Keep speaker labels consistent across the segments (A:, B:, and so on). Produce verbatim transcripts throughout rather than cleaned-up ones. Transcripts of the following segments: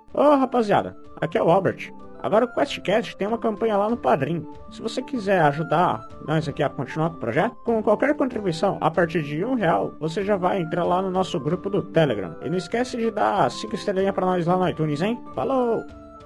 A: Ô rapaziada, aqui é o Albert. Agora o QuestCast tem uma campanha lá no Padrim. Se você quiser ajudar nós aqui a continuar com o projeto, com qualquer contribuição a partir de um real, você já vai entrar lá no nosso grupo do Telegram. E não esquece de dar cinco estrelinhas pra nós lá no iTunes, hein? Falou!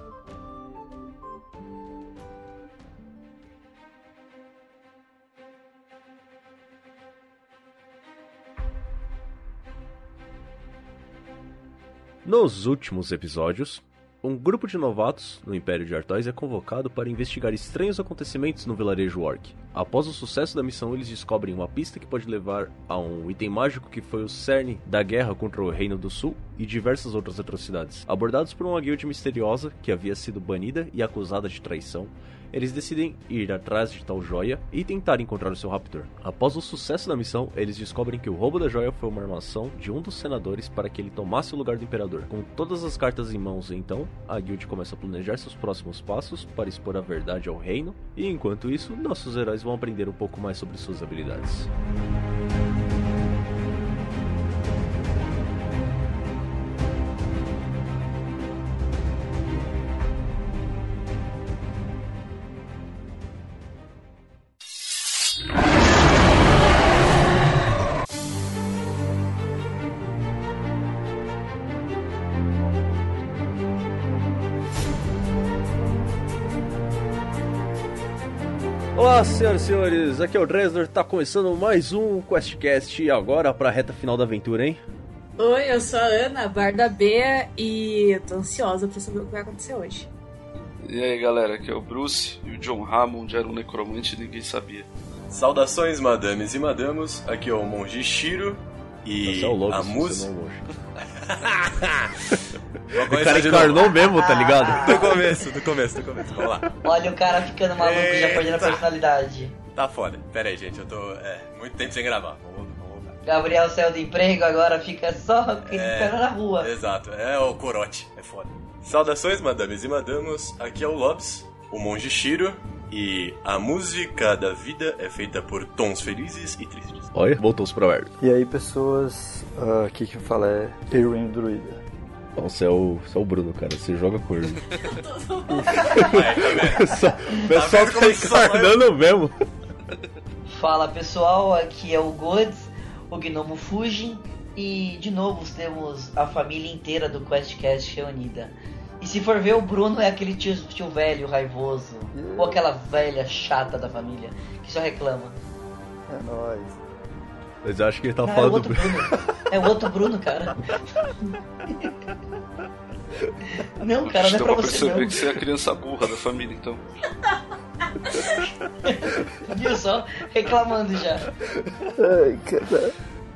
B: Nos últimos episódios, um grupo de novatos no Império de Artois é convocado para investigar estranhos acontecimentos no vilarejo Orc. Após o sucesso da missão, eles descobrem uma pista que pode levar a um item mágico que foi o cerne da guerra contra o Reino do Sul e diversas outras atrocidades. Abordados por uma guilda misteriosa que havia sido banida e acusada de traição, eles decidem ir atrás de tal joia e tentar encontrar o seu raptor. Após o sucesso da missão, eles descobrem que o roubo da joia foi uma armação de um dos senadores para que ele tomasse o lugar do imperador. Com todas as cartas em mãos, então, a guild começa a planejar seus próximos passos para expor a verdade ao reino, e enquanto isso, nossos heróis vão aprender um pouco mais sobre suas habilidades. Olá, senhoras e senhores, aqui é o Dresler, tá começando mais um QuestCast e agora pra reta final da aventura, hein?
C: Oi, eu sou a Ana, Barda Bea, e eu tô ansiosa pra saber o que vai acontecer hoje.
D: E aí galera, aqui é o Bruce, e o John Hammond era um necromante e ninguém sabia.
E: Saudações, madames e madamos, aqui é o Monge Shiro e
B: Você é o Lobos,
E: a música...
B: O cara encarnou mesmo, tá ligado?
E: Do começo, do começo, do começo, vamos lá.
F: Olha o cara ficando maluco, já perdendo a personalidade.
E: Tá foda, pera aí gente, eu tô é, muito tempo sem gravar, vamos, vamos voltar.
F: Gabriel saiu do emprego, agora fica só gritando
E: É,
F: na rua.
E: Exato, é o corote, é foda. Saudações, madames e madamos, aqui é o Lobs, o Monge Shiro, e a música da vida é feita por tons felizes e tristes.
B: Olha, voltou os provérbios.
G: E aí pessoas, uh, aqui que fala é Erwin Druida.
B: Você é o, você é o Bruno, cara, você joga corno.
E: Vai,
B: Só- O pessoal tá encarnando mesmo.
F: Fala pessoal, aqui é o Gods, o Gnomo Fujin, e de novo temos a família inteira do QuestCast reunida. E se for ver, o Bruno é aquele tio, tio velho raivoso,
G: Yeah.
F: ou aquela velha chata da família que só reclama.
G: É nóis.
B: Mas eu acho que ele tá
F: Não, é o
B: falando
F: outro
B: do...
F: Bruno. É o outro Bruno, cara. Não, cara, não é
D: Deu
F: pra
D: pra
F: você
D: perceber
F: não.
D: que você é a criança burra da família, então.
F: Viu só? Reclamando já.
G: Ai, cara.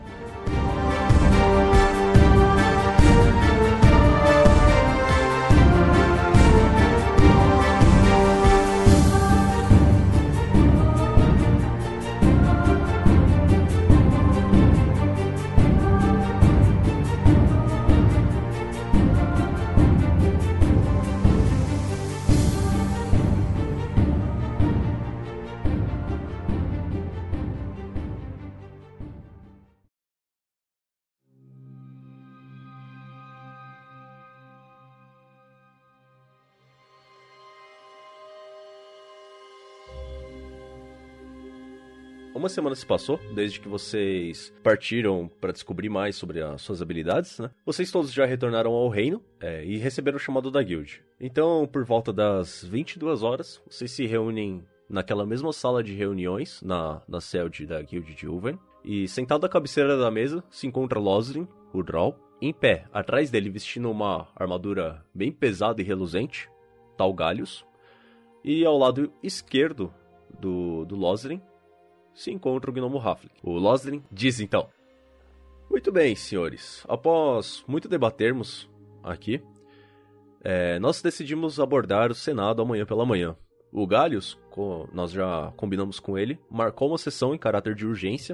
B: Uma semana se passou, desde que vocês partiram para descobrir mais sobre as suas habilidades, né? Vocês todos já retornaram ao reino é, e receberam o chamado da guild. Então, por volta das vinte e duas horas, vocês se reúnem naquela mesma sala de reuniões, na, na celde da guild de Ulven. E sentado à cabeceira da mesa, se encontra Loslin, o Droll. Em pé, atrás dele, vestindo uma armadura bem pesada e reluzente, tal Galhos. E ao lado esquerdo do, do Loslin, se encontra o Gnomo Halfling. O Loslin diz então: muito bem, senhores. Após muito debatermos aqui, é, nós decidimos abordar o Senado amanhã pela manhã. O Galhos, co- nós já combinamos com ele, marcou uma sessão em caráter de urgência.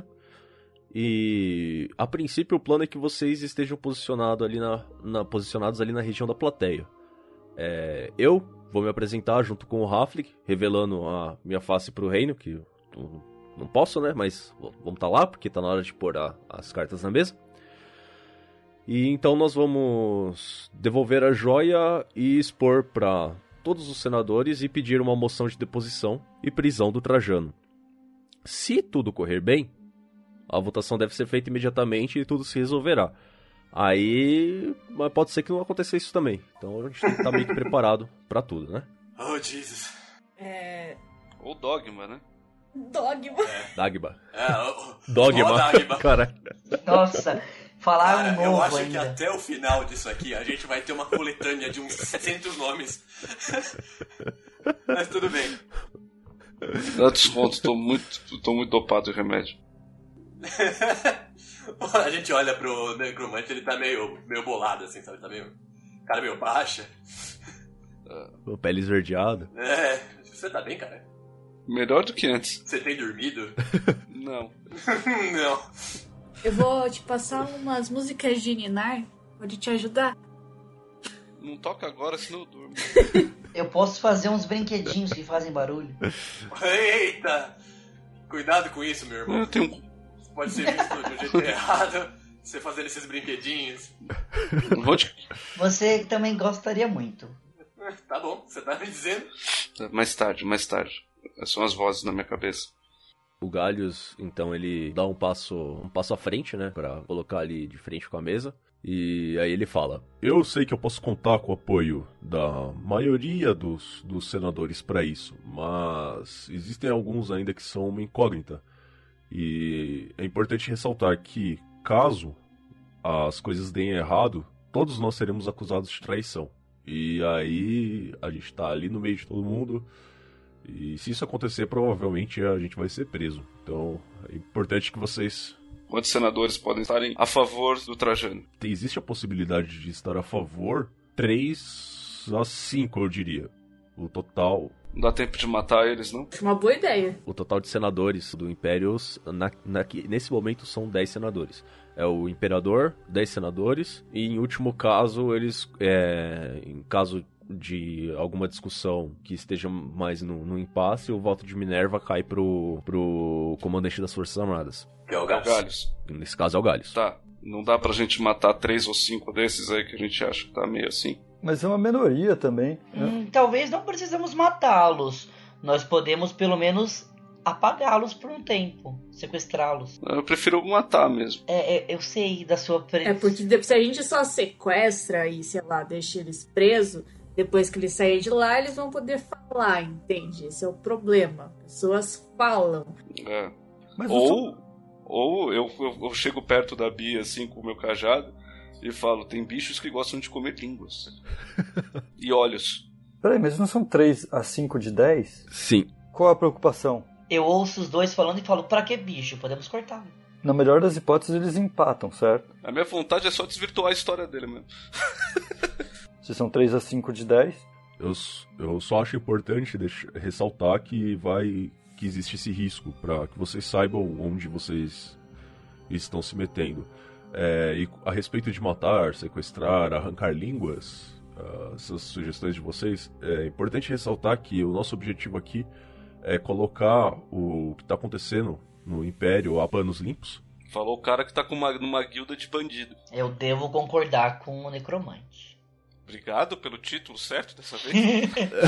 B: E a princípio o plano é que vocês estejam posicionado ali na, na, posicionados ali na região da plateia. É, eu vou me apresentar junto com o Halfling, revelando a minha face pro reino, que eu não posso, né? Mas vamos estar lá, porque tá na hora de pôr a, as cartas na mesa. E então nós vamos devolver a joia e expor para todos os senadores e pedir uma moção de deposição e prisão do Trajano. Se tudo correr bem, a votação deve ser feita imediatamente e tudo se resolverá. Aí, mas pode ser que não aconteça isso também. Então a gente tem que estar meio que preparado para tudo, né?
E: Oh, Jesus.
C: É...
D: Ou Dogma, né?
C: Dogma.
E: É.
B: Dagba.
E: É, oh,
B: Dogma.
E: oh, Dagma.
B: Caralho.
F: Nossa, falaram
E: Cara,
F: um
E: eu
F: novo
E: acho
F: ainda.
E: que até o final disso aqui a gente vai ter uma coletânea de uns setecentos nomes. Mas tudo bem.
D: Dá desconto, tô muito, tô muito dopado de remédio.
E: A gente olha pro necromante, ele tá meio, meio bolado, assim, sabe? Tá meio... cara meio baixa.
B: Uh. Pele esverdeada.
E: É, você tá bem, cara?
D: Melhor do que antes.
E: Você tem dormido?
D: Não.
E: Não.
C: Eu vou te passar umas músicas de Ninar. Pode te ajudar?
D: Não toca agora, senão eu durmo.
F: Eu posso fazer uns brinquedinhos que fazem barulho.
E: Eita! Cuidado com isso, meu irmão.
D: Eu tenho...
E: Pode ser visto de um jeito errado, você fazendo esses brinquedinhos.
D: Vou te...
F: Você também gostaria muito.
E: Tá bom, você tá me dizendo?
D: Mais tarde, mais tarde. São as vozes na minha cabeça.
B: O Galhos, então, ele dá um passo, um passo à frente, né? Pra colocar ali de frente com a mesa. E aí ele fala: eu sei que eu posso contar com o apoio da maioria dos, dos senadores para isso, mas existem alguns ainda que são uma incógnita. E é importante ressaltar que, caso as coisas deem errado, todos nós seremos acusados de traição. E aí a gente tá ali no meio de todo mundo, e se isso acontecer, provavelmente a gente vai ser preso. Então é importante que vocês...
D: Quantos senadores podem estarem a favor do Trajano?
B: Existe a possibilidade de estar a favor? três a cinco, eu diria. O total...
D: Não dá tempo de matar eles, não?
C: Acho uma boa ideia.
B: O total de senadores do Império, na, na, nesse momento, são dez senadores. É o Imperador, dez senadores, e em último caso, eles, é, em caso de alguma discussão que esteja mais no, no impasse, o voto de Minerva cai pro, pro comandante das Forças Armadas.
E: Que é o Galhos.
D: Galhos.
B: Nesse caso é o Galhos.
D: Tá, não dá pra gente matar três ou cinco desses aí que a gente acha que tá meio assim.
G: Mas é uma minoria também. Né?
F: Hum, talvez não precisamos matá-los. Nós podemos, pelo menos, apagá-los por um tempo. Sequestrá-los.
D: Eu prefiro matar mesmo.
F: É, é, eu sei da sua... Pre...
C: É porque se a gente só sequestra e, sei lá, deixa eles presos, depois que eles saírem de lá, eles vão poder falar, entende? Esse é o problema. Pessoas falam.
D: É.
G: Mas
D: ou
G: você...
D: ou eu, eu, eu chego perto da Bia, assim, com o meu cajado, e falo, tem bichos que gostam de comer línguas. E olhos.
G: Peraí, mas não são três a cinco de dez?
B: Sim.
G: Qual a preocupação?
F: Eu ouço os dois falando e falo, pra que bicho? Podemos cortar.
G: Na melhor das hipóteses, eles empatam, certo?
D: A minha vontade é só desvirtuar a história dele mesmo.
G: Se são três a cinco de dez...
B: Eu, eu só acho importante deixar, ressaltar que vai que existe esse risco, para que vocês saibam onde vocês estão se metendo. É, e a respeito de matar, sequestrar, arrancar línguas, uh, essas sugestões de vocês, é importante ressaltar que o nosso objetivo aqui é colocar o que está acontecendo no Império a panos limpos.
D: Falou o cara que tá com uma, numa guilda de bandido.
F: Eu devo concordar com o necromante.
D: Obrigado pelo título certo dessa vez.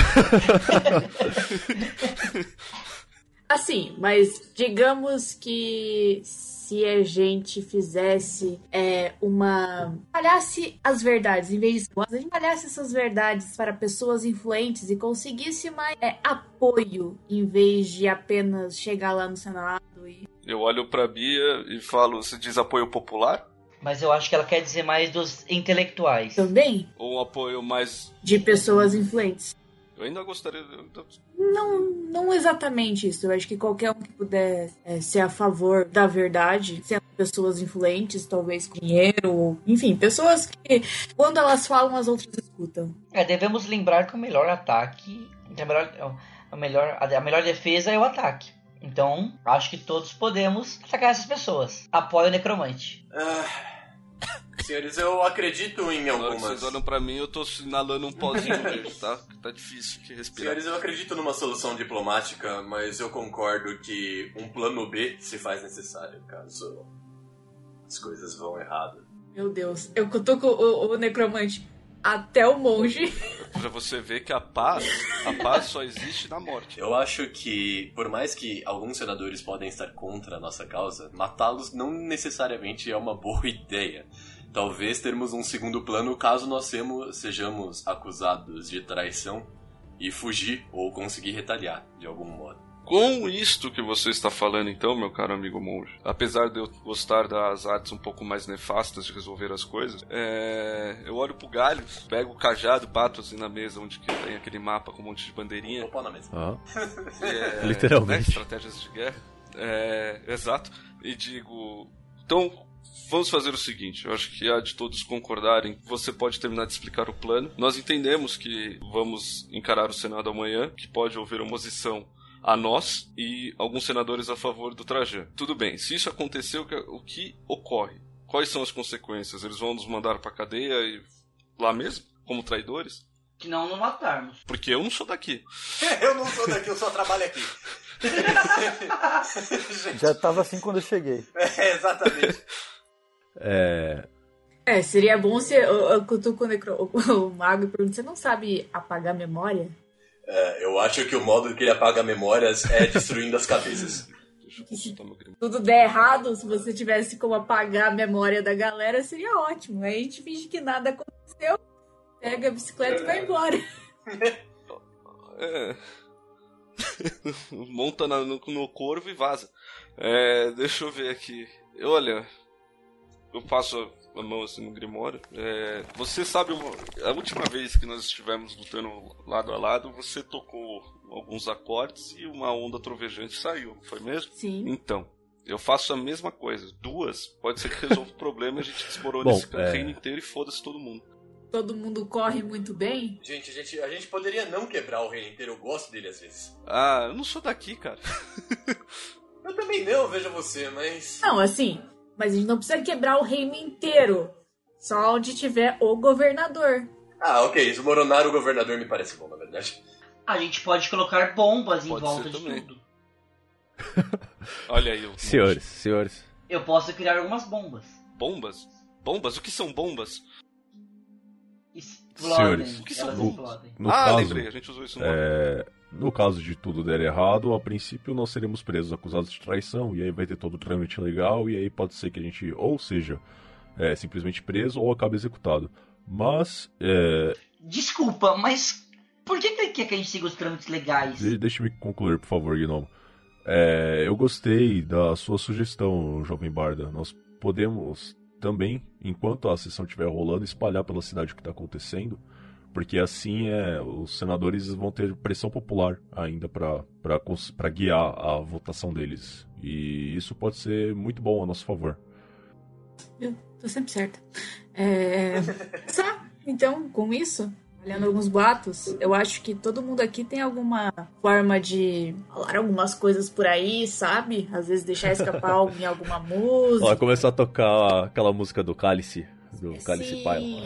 C: Assim, mas digamos que se a gente fizesse é, uma... espalhasse as verdades, em vez de... a gente espalhasse essas verdades para pessoas influentes e conseguisse mais é, apoio, em vez de apenas chegar lá no Senado e...
D: Eu olho pra Bia e falo, você diz apoio popular?
F: Mas eu acho que ela quer dizer mais dos intelectuais.
C: Também
D: Ou um apoio mais...
C: de pessoas influentes.
D: Eu ainda gostaria...
C: Não, não exatamente isso. Eu acho que qualquer um que puder é, ser a favor da verdade, sendo pessoas influentes, talvez com dinheiro, ou, enfim, pessoas que, quando elas falam, as outras escutam.
F: É, devemos lembrar que o melhor ataque, a melhor, a melhor, a melhor defesa é o ataque. Então, acho que todos podemos atacar essas pessoas. Apoio o necromante.
E: Ah, senhores, eu acredito em
D: Na hora que
E: algumas...
D: vocês olham pra mim, eu tô inalando um pozinho verde, tá? Tá difícil de respirar.
E: Senhores, eu acredito numa solução diplomática, mas eu concordo que um plano B se faz necessário, caso as coisas vão errado.
C: Meu Deus, eu cutuco o, o necromante até o monge.
D: Pra você ver que a paz, a paz só existe na morte.
E: Eu acho que, por mais que alguns senadores podem estar contra a nossa causa, matá-los não necessariamente é uma boa ideia. Talvez termos um segundo plano caso nós semos, sejamos acusados de traição e fugir ou conseguir retaliar de algum modo.
D: Com isto que você está falando então, meu caro amigo monge, apesar de eu gostar das artes um pouco mais nefastas de resolver as coisas, é... eu olho pro Galhos, pego o cajado, bato assim na mesa onde que tem aquele mapa com um monte de bandeirinha.
E: Vou pôr na mesa.
B: Ah.
D: É,
B: Literalmente.
D: Né, estratégias de guerra. É, exato. E digo, então... Vamos fazer o seguinte, eu acho que há de todos concordarem, você pode terminar de explicar o plano. Nós entendemos que vamos encarar o Senado amanhã, que pode haver oposição a nós e alguns senadores a favor do Trajan. Tudo bem, se isso acontecer, o que, o que ocorre? Quais são as consequências? Eles vão nos mandar pra cadeia e lá mesmo, como traidores?
F: Que não nos matarmos.
D: Porque eu não sou daqui.
E: Eu não sou daqui, eu só trabalho aqui.
G: Já tava assim quando eu cheguei.
E: É, exatamente.
B: É...
C: É, seria bom se eu, eu cutuco o, necro, o, o mago e pergunto, você não sabe apagar a memória?
E: É, eu acho que o modo que ele apaga memórias é destruindo as cabeças.
D: Deixa eu consultar meu grimo.
C: Tudo der errado, se você tivesse como apagar a memória da galera, seria ótimo. Aí a gente finge que nada aconteceu, pega a bicicleta e vai embora.
D: É... Monta na, no, no corvo e vaza. É, deixa eu ver aqui. Olha... Eu passo a mão assim no Grimório. É, você sabe, uma, a última vez que nós estivemos lutando lado a lado, você tocou alguns acordes e uma onda trovejante saiu, foi mesmo?
C: Sim.
D: Então, eu faço a mesma coisa. Duas, pode ser que resolva o problema e a gente desmorone
B: Bom,
D: esse
B: é...
D: reino inteiro e foda-se todo mundo.
C: Todo mundo corre muito bem?
E: Gente, a gente, a gente poderia não quebrar o reino inteiro, eu gosto dele às vezes.
D: Ah, eu não sou daqui, cara.
E: Eu também não, veja você, mas...
C: Não, assim... Mas a gente não precisa quebrar o reino inteiro. Só onde tiver o governador.
E: Ah, ok. Desmoronar o governador me parece bom, na verdade.
F: A gente pode colocar bombas em
D: Pode
F: volta
D: ser
F: de
D: também.
F: tudo.
D: Olha aí. O
B: Senhores, senhores.
F: Eu posso criar algumas bombas.
D: Bombas? Bombas? O que são bombas?
F: Explodem.
B: Senhores,
D: o que são
F: Elas
D: bombas?
F: explodem.
B: No
D: ah,
B: caso,
D: lembrei. A gente usou isso no nome.
B: é, no caso de tudo der errado, a princípio nós seremos presos acusados de traição, e aí vai ter todo o trâmite legal, e aí pode ser que a gente ou seja é, simplesmente preso ou acabe executado. Mas, é,
F: Desculpa, mas por que que ele quer que a gente siga os trâmites legais?
B: de- deixe-me concluir, por favor, Gnomo. É, eu gostei da sua sugestão, Jovem Barda. Nós podemos também, enquanto a sessão estiver rolando, espalhar pela cidade o que está acontecendo, porque assim é, os senadores vão ter pressão popular ainda para guiar a votação deles. E isso pode ser muito bom a nosso favor.
C: Eu tô sempre certa. É... Só, então, com isso, olhando alguns boatos, eu acho que todo mundo aqui tem alguma forma de falar algumas coisas por aí, sabe? Às vezes deixar escapar algo em alguma música.
B: Ó, começou a tocar aquela música do Cálice, do Cálice
C: Sim.
B: Pai.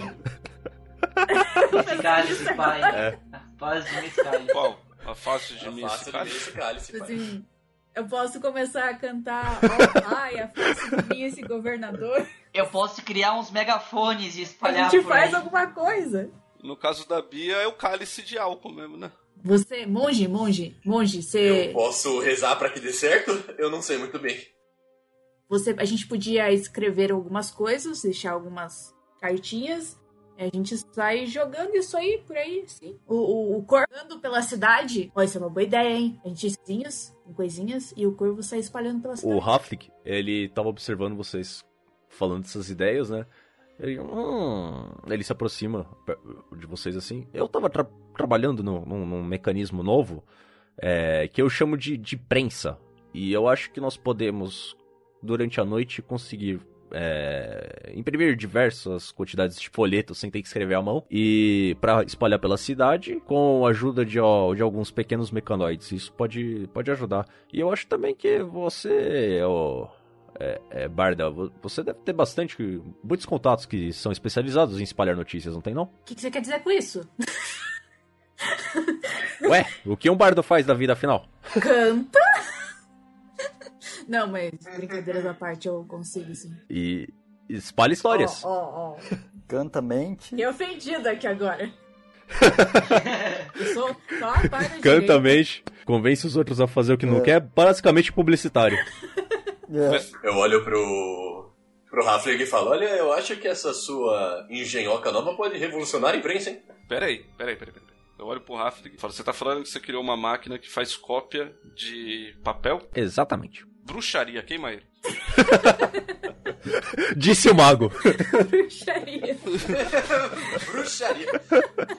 F: Cálice, pai.
B: É.
F: Paz de Miss Cálice.
D: Qual? A face de
E: A
D: mim,
E: face
D: esse
E: de
D: cara?
E: mim, esse cálice, pai.
C: Assim, eu posso começar a cantar Ó pai, a face de mim, esse governador.
F: Eu posso criar uns megafones e
C: A
F: espalhar
C: gente
F: por
C: faz
F: aí.
C: alguma coisa.
D: No caso da Bia, é o cálice de álcool mesmo, né?
C: Você, monge, monge, monge,
E: Eu
C: você,
E: posso rezar pra que dê certo? Eu não sei muito bem.
C: você. A gente podia escrever algumas coisas, deixar algumas cartinhas. A gente sai jogando isso aí por aí, sim. O, o, o corvo andando pela cidade. Ó, isso é uma boa ideia, hein? A gente coisinhas, com coisinhas, e o corvo sai espalhando pela cidade.
B: O Haflik, ele tava observando vocês falando dessas ideias, né? Ele, hum, ele se aproxima de vocês assim. Eu tava tra trabalhando no, num, num mecanismo novo é, que eu chamo de, de prensa. E eu acho que nós podemos, durante a noite, conseguir é, imprimir diversas quantidades de folhetos sem ter que escrever à mão e para espalhar pela cidade com a ajuda de, ó, de alguns pequenos mecanoides. Isso pode, pode ajudar. E eu acho também que você, ó, é, é, Barda, você deve ter bastante, muitos contatos que são especializados em espalhar notícias, não tem não?
C: O que, que você quer dizer com isso?
B: Ué, o que um bardo faz da vida afinal?
C: Canta? Não, mas brincadeiras à parte, eu consigo, sim.
B: E, espalhe histórias.
C: Ó, ó, ó.
G: Canta mente.
C: Fiquei ofendida aqui agora. Eu sou só a parte do
B: Canta
C: direito.
B: mente, convence os outros a fazer o que não
G: É.
B: quer, basicamente publicitário.
G: É.
E: Eu olho pro, pro Hafling e falo, olha, eu acho que essa sua engenhoca nova pode revolucionar a imprensa, hein?
D: Peraí, peraí, peraí, peraí. Eu olho pro Rafting e falo, você tá falando que você criou uma máquina que faz cópia de papel?
B: Exatamente.
D: Bruxaria, queima ele.
B: Disse o mago.
C: Bruxaria.
E: Bruxaria.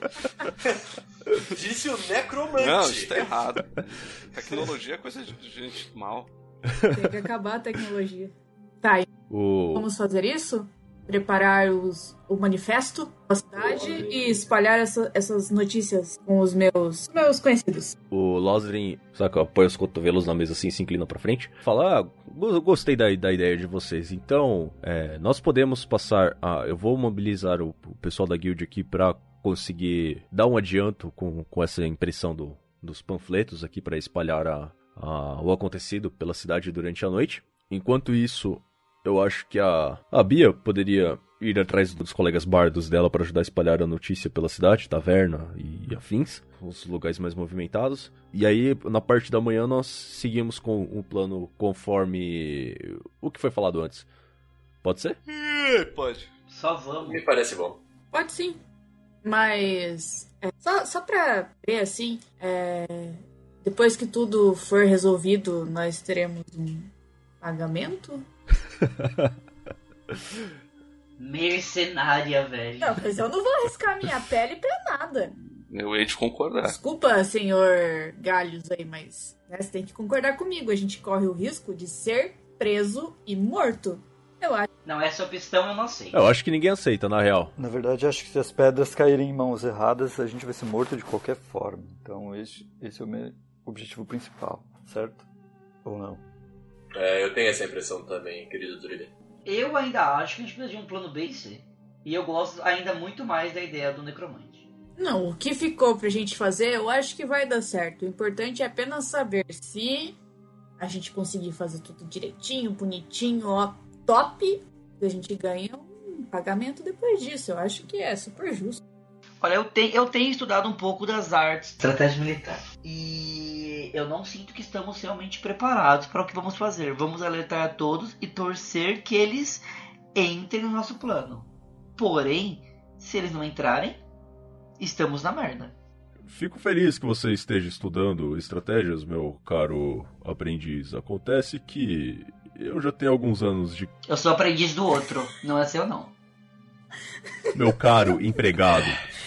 E: Disse o necromante.
D: Não, isso tá errado. Tecnologia é coisa de gente mal.
C: Tem que acabar a tecnologia. Tá, e
B: O...
C: vamos fazer isso? Preparar os, o manifesto da cidade e espalhar essa- essas notícias com os meus, meus conhecidos.
B: O Losrin, saca, apoia os cotovelos na mesa assim e se inclina pra frente. Fala, ah, go- gostei da, da ideia de vocês. Então, é, nós podemos passar... A, eu vou mobilizar o, o pessoal da guild aqui pra conseguir dar um adianto com, com essa impressão do, dos panfletos aqui pra espalhar a, a, o acontecido pela cidade durante a noite. Enquanto isso, eu acho que a, a Bia poderia ir atrás dos colegas bardos dela para ajudar a espalhar a notícia pela cidade, taverna e afins, os lugares mais movimentados. E aí, na parte da manhã, nós seguimos com um plano conforme o que foi falado antes. Pode ser?
D: Ih, pode.
F: Só vamos.
E: Me parece bom.
C: Pode sim. Mas, é, só, só pra ver assim, é, depois que tudo for resolvido, nós teremos um pagamento?
F: Mercenária, velho.
C: Não, mas eu não vou arriscar minha pele pra nada.
D: Eu hei de concordar.
C: Desculpa, senhor Galhos aí, mas né, você tem que concordar comigo. A gente corre o risco de ser preso e morto. Eu acho.
F: Não, essa opção eu não sei.
B: Eu acho que ninguém aceita, na real.
G: Na verdade, acho que se as pedras caírem em mãos erradas, a gente vai ser morto de qualquer forma. Então, esse, esse é o meu objetivo principal, certo? Ou não?
E: É, eu tenho essa impressão também, querido Trilha.
F: Eu ainda acho que a gente precisa de um plano B e C. E eu gosto ainda muito mais da ideia do necromante.
C: Não, o que ficou pra gente fazer, eu acho que vai dar certo. O importante é apenas saber se a gente conseguir fazer tudo direitinho, bonitinho, ó, top, a gente ganha um pagamento depois disso. Eu acho que é super justo.
F: Olha, eu, te, eu tenho estudado um pouco das artes, estratégia militar. E eu não sinto que estamos realmente preparados para o que vamos fazer. Vamos alertar a todos e torcer que eles entrem no nosso plano. Porém, se eles não entrarem, estamos na merda.
B: Fico feliz que você esteja estudando estratégias, meu caro aprendiz. Acontece que eu já tenho alguns anos de...
F: Eu sou aprendiz do outro, não é seu não.
B: Meu caro empregado.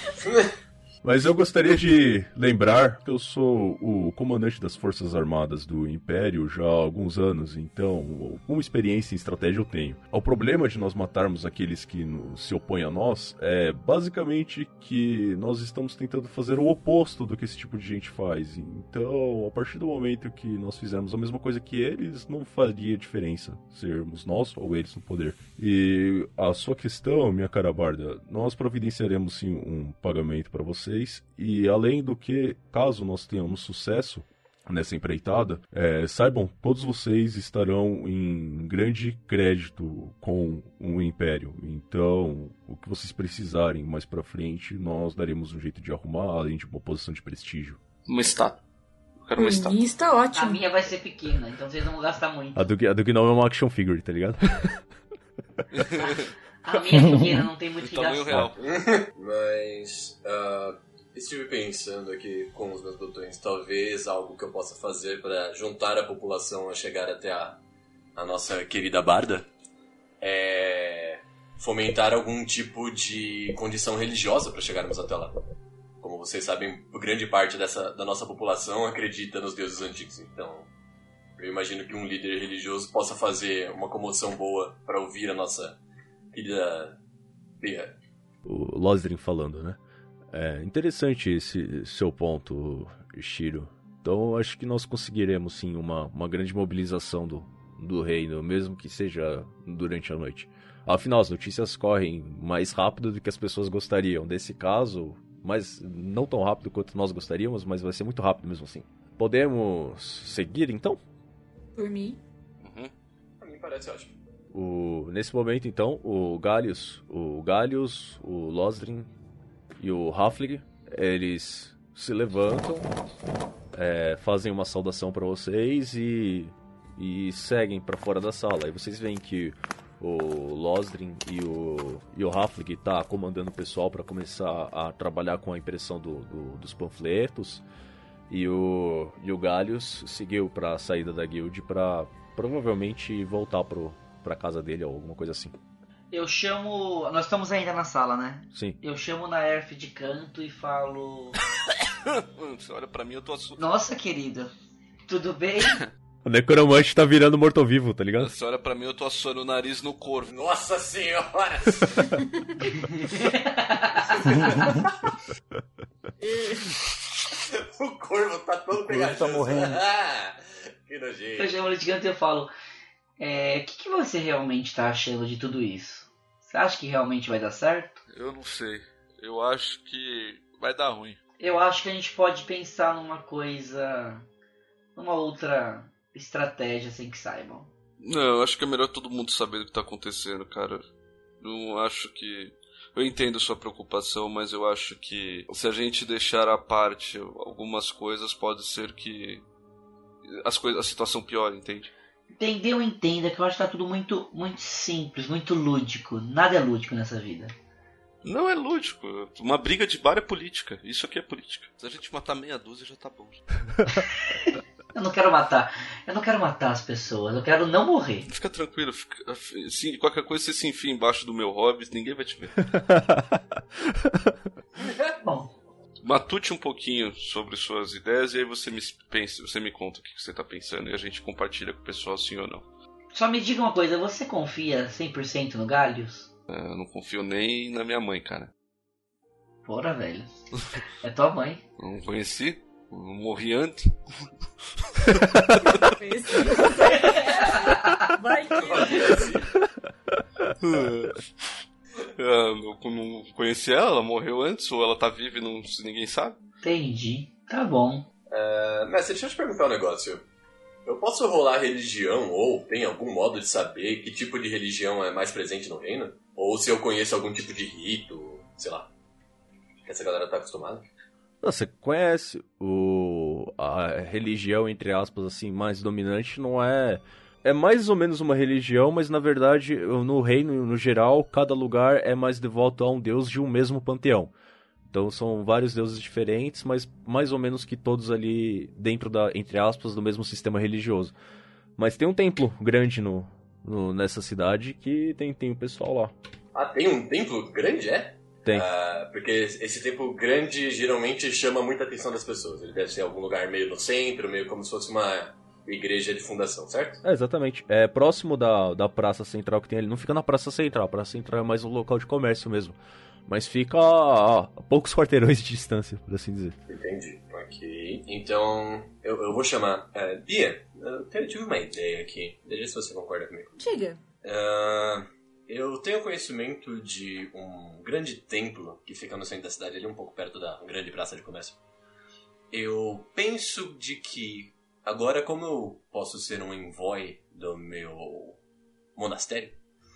B: Mas eu gostaria de lembrar que eu sou o comandante das Forças Armadas do Império já há alguns anos, então alguma experiência em estratégia eu tenho. O problema de nós matarmos aqueles que no- se opõem a nós é basicamente que nós estamos tentando fazer o oposto do que esse tipo de gente faz. Então, a partir do momento que nós fizermos a mesma coisa que eles, não faria diferença sermos nós ou eles no poder. E a sua questão, minha cara Barda, nós providenciaremos sim um pagamento para vocês. E além do que, caso nós tenhamos sucesso nessa empreitada, é, saibam, todos vocês estarão em grande crédito com o Império. Então, o que vocês precisarem mais pra frente, nós daremos um jeito de arrumar, além de uma posição de prestígio.
D: Uma estátua. Eu quero
C: Por
D: uma estátua.
C: mim está
F: A
C: ótimo.
F: minha vai ser pequena, então vocês não vão gastar muito.
B: A do, a do Gnome é uma action figure, tá ligado?
F: A minha pequena não tem muito
D: De
F: que
D: tamanho
F: gastar.
D: real.
E: Mas ah, estive pensando aqui com os meus botões, talvez algo que eu possa fazer para juntar a população a chegar até a, a nossa querida Barda é fomentar algum tipo de condição religiosa para chegarmos até lá. Como vocês sabem, grande parte dessa, da nossa população acredita nos deuses antigos, então eu imagino que um líder religioso possa fazer uma comoção boa para ouvir a nossa querida Bia.
B: O Losdrin falando, né? É interessante esse seu ponto, Shiro. Então, eu acho que nós conseguiremos, sim, uma, uma grande mobilização do, do reino, mesmo que seja durante a noite. Afinal, as notícias correm mais rápido do que as pessoas gostariam. Nesse caso, mas não tão rápido quanto nós gostaríamos, mas vai ser muito rápido mesmo assim. Podemos seguir, então?
C: Por mim.
E: Pra mim parece ótimo.
B: O, nesse momento, então, o Gallius, o Gallius, o Losdrin e o Hafling, eles se levantam, é, fazem uma saudação para vocês e, e seguem para fora da sala. Aí vocês veem que o Losdrin e o, e o Hafling tá comandando o pessoal para começar a trabalhar com a impressão do, do, dos panfletos. E o, e o Gallius seguiu para a saída da guild para provavelmente voltar pro pra casa dele ou alguma coisa assim.
F: Eu chamo... Nós estamos ainda na sala, né?
B: Sim.
F: Eu chamo na Erf de canto e falo...
D: Você olha pra mim, eu tô assustado.
F: Nossa, querido. Tudo bem?
B: O necromante tá virando morto-vivo, tá ligado?
D: Você olha pra mim, eu tô assoando o nariz no corvo.
E: Nossa senhora! O corvo tá todo pegajoso.
G: Tá morrendo.
E: Que nojento.
F: Eu chamo ele de canto e eu falo... É, o que, que você realmente tá achando de tudo isso? Você acha que realmente vai dar certo?
D: Eu não sei. Eu acho que vai dar ruim.
F: Eu acho que a gente pode pensar numa coisa... Numa outra estratégia sem que saibam.
D: Não, eu acho que é melhor todo mundo saber o que tá acontecendo, cara. Não acho que... Eu entendo sua preocupação, mas eu acho que se a gente deixar à parte algumas coisas, pode ser que as coisas, a situação piore, entende?
F: Entendeu? Entenda que eu acho que tá tudo muito, muito simples, muito lúdico. Nada é lúdico nessa vida.
D: Não é lúdico. Uma briga de bar é política. Isso aqui é política. Se a gente matar meia dúzia já tá bom.
F: Eu não quero matar. Eu não quero matar as pessoas. Eu quero não morrer.
D: Fica tranquilo. Fica, se qualquer coisa você se enfia embaixo do meu hobby, ninguém vai te ver.
F: Bom.
D: Matute um pouquinho sobre suas ideias e aí você me, pensa, você me conta o que você tá pensando e a gente compartilha com o pessoal sim ou não.
F: Só me diga uma coisa, você confia cem por cento no Gallius?
D: É, eu não confio nem na minha mãe, cara.
F: Porra, velho. É tua mãe.
D: Não conheci? Eu morri antes.
C: Vai
D: Eu não conheci ela, ela morreu antes, ou ela tá viva e não, ninguém sabe?
F: Entendi. Tá bom.
E: Uh, mas deixa eu te perguntar um negócio. Eu posso rolar religião, ou tem algum modo de saber que tipo de religião é mais presente no reino? Ou se eu conheço algum tipo de rito, sei lá, que essa galera tá acostumada?
B: Você conhece o a religião, entre aspas, assim, mais dominante, não é... É mais ou menos uma religião, mas na verdade, no reino, no geral, cada lugar é mais devoto a um deus de um mesmo panteão. Então são vários deuses diferentes, mas mais ou menos que todos ali dentro da, entre aspas, do mesmo sistema religioso. Mas tem um templo grande no, no, nessa cidade que tem, tem o pessoal lá.
E: Ah, tem um templo grande, é?
B: Tem.
E: Ah, porque esse templo grande geralmente chama muita atenção das pessoas. Ele deve ser em algum lugar meio no centro, meio como se fosse uma igreja de fundação, certo?
B: É, exatamente. É próximo da, da praça central que tem ali. Não fica na praça central. A praça central é mais um local de comércio mesmo. Mas fica a, a poucos quarteirões de distância, por assim dizer.
E: Entendi. Ok. Então, eu, eu vou chamar... Uh, Bia, eu tive uma ideia aqui. Veja se você concorda comigo.
C: Diga.
E: Uh, eu tenho conhecimento de um grande templo que fica no centro da cidade, ali um pouco perto da grande praça de comércio. Eu penso de que... Agora, como eu posso ser um envoy do meu monastério,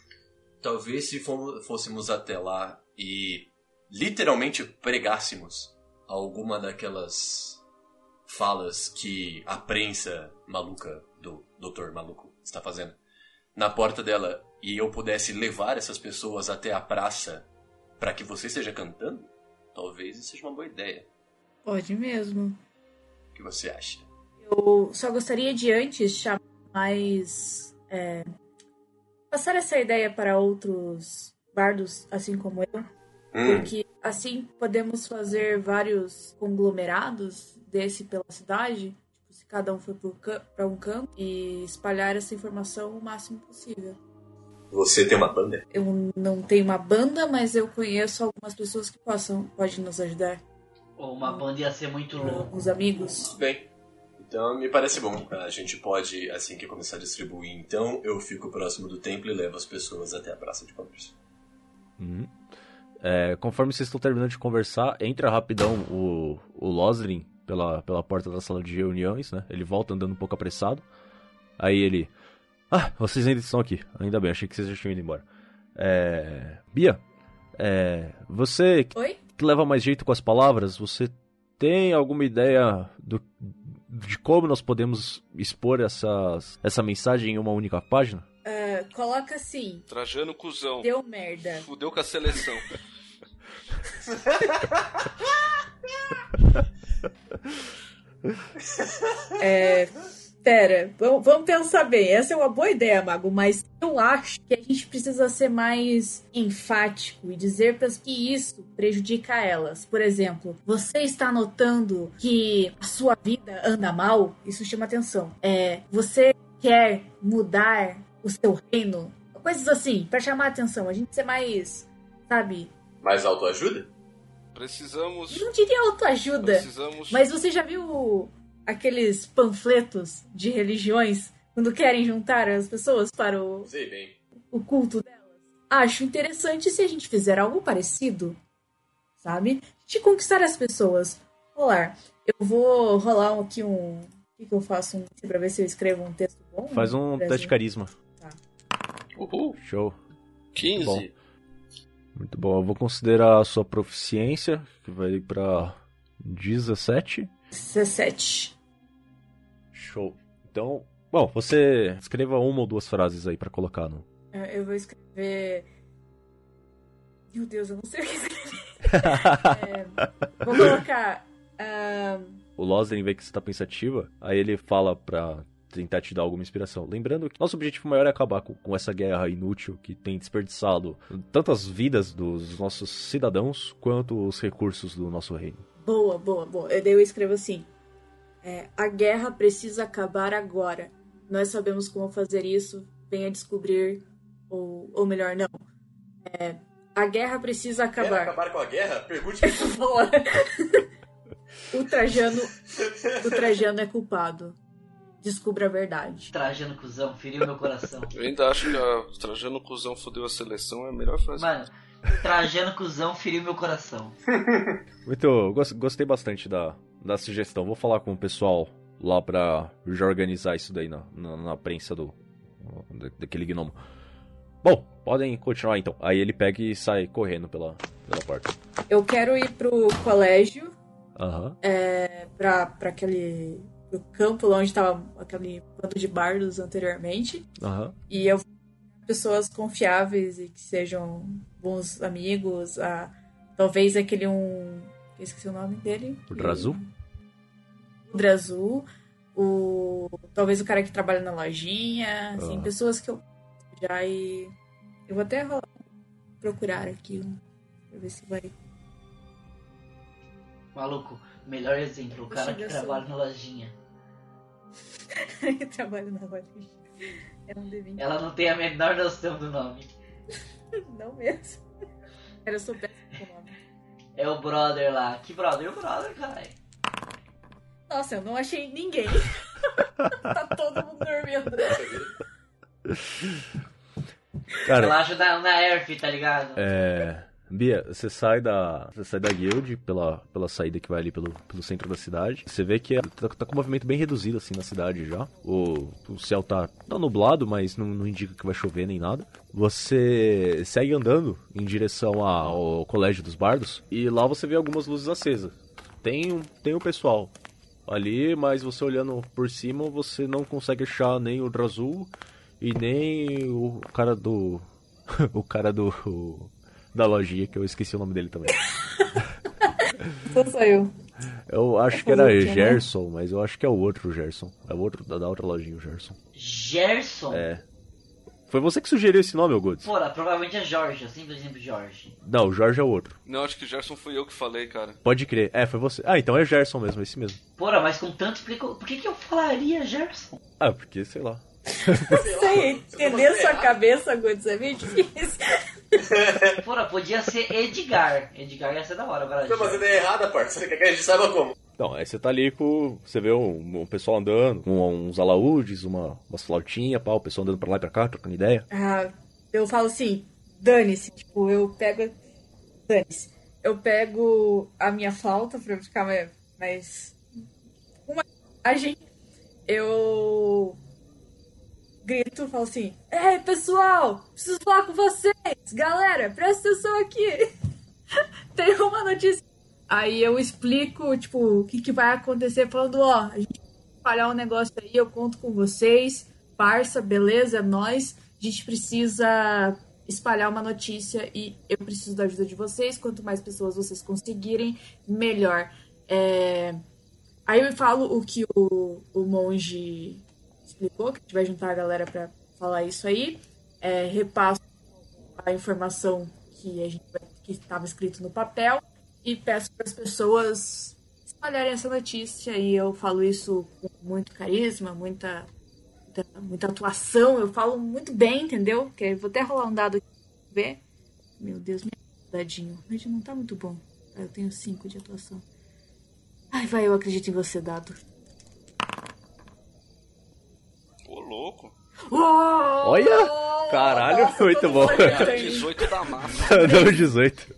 E: talvez se fôssemos até lá e literalmente pregássemos alguma daquelas falas que a prensa maluca do doutor Maluco está fazendo na porta dela e eu pudesse levar essas pessoas até a praça para que você esteja cantando, talvez isso seja uma boa ideia.
C: Pode mesmo.
E: O que você acha?
C: Eu só gostaria de antes chamar mais... É, passar essa ideia para outros bardos, assim como eu.
E: Hum.
C: Porque assim podemos fazer vários conglomerados desse pela cidade. Tipo, se cada um for para um campo e espalhar essa informação o máximo possível.
E: Você tem uma banda?
C: Eu não tenho uma banda, mas eu conheço algumas pessoas que possam, podem nos ajudar.
F: Ou uma banda ia ser muito louco.
C: Uns amigos.
E: Bem, então me parece bom. A gente pode, assim que começar a distribuir, então eu fico próximo do templo e levo as pessoas até a praça de comércio.
B: Uhum. É, conforme vocês estão terminando de conversar, entra rapidão o, o Losdrin pela, pela porta da sala de reuniões, né? Ele volta andando um pouco apressado. Aí ele... Ah, vocês ainda estão aqui. Ainda bem, achei que vocês já tinham ido embora. É... Bia, é... você
C: Oi?
B: que leva mais jeito com as palavras, você tem alguma ideia do... de como nós podemos expor essas... essa mensagem em uma única página?
C: Uh, coloca assim.
D: Trajano cuzão.
C: Deu merda.
D: Fudeu com a seleção.
C: É... Pera, vamos, vamos pensar bem. Essa é uma boa ideia, Mago, mas eu acho que a gente precisa ser mais enfático e dizer que isso prejudica elas. Por exemplo, você está notando que a sua vida anda mal? Isso chama atenção. É, você quer mudar o seu reino? Coisas assim, para chamar a atenção. A gente ser mais, sabe...
E: Mais autoajuda?
D: Precisamos...
C: Não diria autoajuda,
D: Precisamos...
C: mas você já viu... aqueles panfletos de religiões quando querem juntar as pessoas para o,
E: Sei bem.
C: o culto delas. Acho interessante se a gente fizer algo parecido, sabe? De conquistar as pessoas. Rolar. Eu vou rolar aqui um... O que, que eu faço para ver se eu escrevo um texto bom?
B: Faz um teste de carisma.
C: Tá.
D: Uhul.
B: Show.
D: quinze.
B: Muito bom. Muito bom. Eu vou considerar a sua proficiência, que vai para dezessete.
C: dezessete.
B: Show. Então, bom, você escreva uma ou duas frases aí pra colocar no...
C: Eu vou escrever... Meu Deus, eu não sei o que escrever. é, vou colocar... Uh...
B: O Losden vê que você tá pensativa, aí ele fala pra tentar te dar alguma inspiração. Lembrando que nosso objetivo maior é acabar com, com essa guerra inútil que tem desperdiçado tanto as vidas dos nossos cidadãos quanto os recursos do nosso reino.
C: Boa, boa, boa. Daí eu escrevo assim... É, a guerra precisa acabar agora. Nós sabemos como fazer isso. Venha descobrir, ou, ou melhor, não. É, a guerra precisa acabar.
E: Quer acabar com a guerra? Pergunte.
C: Boa. o Trajano, o Trajano é culpado. Descubra a verdade.
F: Trajano cuzão, feriu meu coração.
D: Eu ainda acho que a Trajano cuzão fudeu a seleção é a melhor frase.
F: Mano, Trajano cuzão feriu meu coração.
B: Muito, gostei bastante da, da sugestão. Vou falar com o pessoal lá pra já organizar isso daí na, na, na prensa do, daquele gnomo. Bom, podem continuar então. Aí ele pega e sai correndo pela, pela porta.
C: Eu quero ir pro colégio.
B: Aham.
C: É, pra, pra aquele... pro campo lá onde tava aquele bando de bardos anteriormente.
B: Aham.
C: E eu pessoas confiáveis e que sejam bons amigos. A, talvez aquele um... Eu esqueci o nome dele.
B: O Drazu?
C: O Drazu. O, talvez o cara que trabalha na lojinha. Assim,
B: Ah.
C: pessoas que eu já e... Eu vou até rolar, procurar aqui um, pra ver se vai...
F: Maluco, melhor exemplo, o cara que
C: Investigação.
F: trabalha na lojinha.
C: Trabalho na lojinha. É um D vinte.
F: Ela não tem a menor noção do nome.
C: Não mesmo. Era só péssimo com o nome.
F: É o brother lá. Que brother? O brother, caralho.
C: Nossa, eu não achei ninguém. Tá todo mundo dormindo.
B: Cara,
F: Ela ajuda na Erf, tá ligado?
B: é... Bia, você sai da, você sai da guild pela, pela saída que vai ali pelo, pelo centro da cidade. Você vê que é- tá, tá com um movimento bem reduzido assim na cidade já. O, o céu tá, tá nublado, mas não, não indica que vai chover nem nada. Você segue andando em direção ao Colégio dos Bardos e lá você vê algumas luzes acesas. Tem, um- tem o pessoal ali, mas você olhando por cima você não consegue achar nem o Drazul e nem o cara do... o cara do... da lojinha, que eu esqueci o nome dele também.
C: Então sou eu.
B: Eu acho que era Gerson, mas eu acho que é o outro Gerson. É o outro da, da outra lojinha, o Gerson.
F: Gerson?
B: É. Foi você que sugeriu esse nome, ô Goods?
F: Porra, provavelmente é Jorge, eu sempre exemplo Jorge.
B: Não, o Jorge é o outro.
D: Não, acho que Gerson fui eu que falei, cara.
B: Pode crer. É, foi você. Ah, então é Gerson mesmo, esse mesmo.
F: Porra, mas com tanto explico. Por que, que eu falaria Gerson?
B: Ah, porque, sei lá.
C: Sei, entender sua cabeça, Guts, é meio difícil.
F: Porra, podia ser Edgar. Edgar ia ser da hora, agora.
E: Você tá fazendo errada, parça. Você quer que a gente saiba como?
B: Então, aí você tá ali com... Você vê um, um pessoal andando, com uns alaúdes, uma, umas flautinhas, pá, o pessoal andando pra lá e pra cá, trocando ideia.
C: Ah, eu falo assim, dane-se. Tipo, eu pego... Dane-se. Eu pego a minha flauta pra ficar mais... mais... Uma... A gente... Eu... grito e falo assim, ei, pessoal, preciso falar com vocês. Galera, presta atenção aqui. Tem uma notícia. Aí eu explico, tipo, o que, que vai acontecer, falando, ó, a gente vai espalhar um negócio aí, eu conto com vocês, parça, beleza, é nóis. A gente precisa espalhar uma notícia e eu preciso da ajuda de vocês. Quanto mais pessoas vocês conseguirem, melhor. É... Aí eu falo o que o, o monge explicou, que a gente vai juntar a galera pra falar isso aí. É, repasso a informação que a gente que estava escrito no papel e peço para as pessoas espalharem essa notícia. E eu falo isso com muito carisma, muita, muita, muita atuação. Eu falo muito bem, entendeu? Que vou até rolar um dado aqui pra ver. Meu Deus, meu dadinho. Mas não tá muito bom. Eu tenho cinco de atuação. Ai, vai, eu acredito em você, dado.
D: Ô, louco.
C: Oh!
B: Olha! Caralho,
C: Nossa,
B: muito
C: todo
B: bom.
C: mundo acredita em mim.
D: dezoito da massa.
B: Deu dezoito.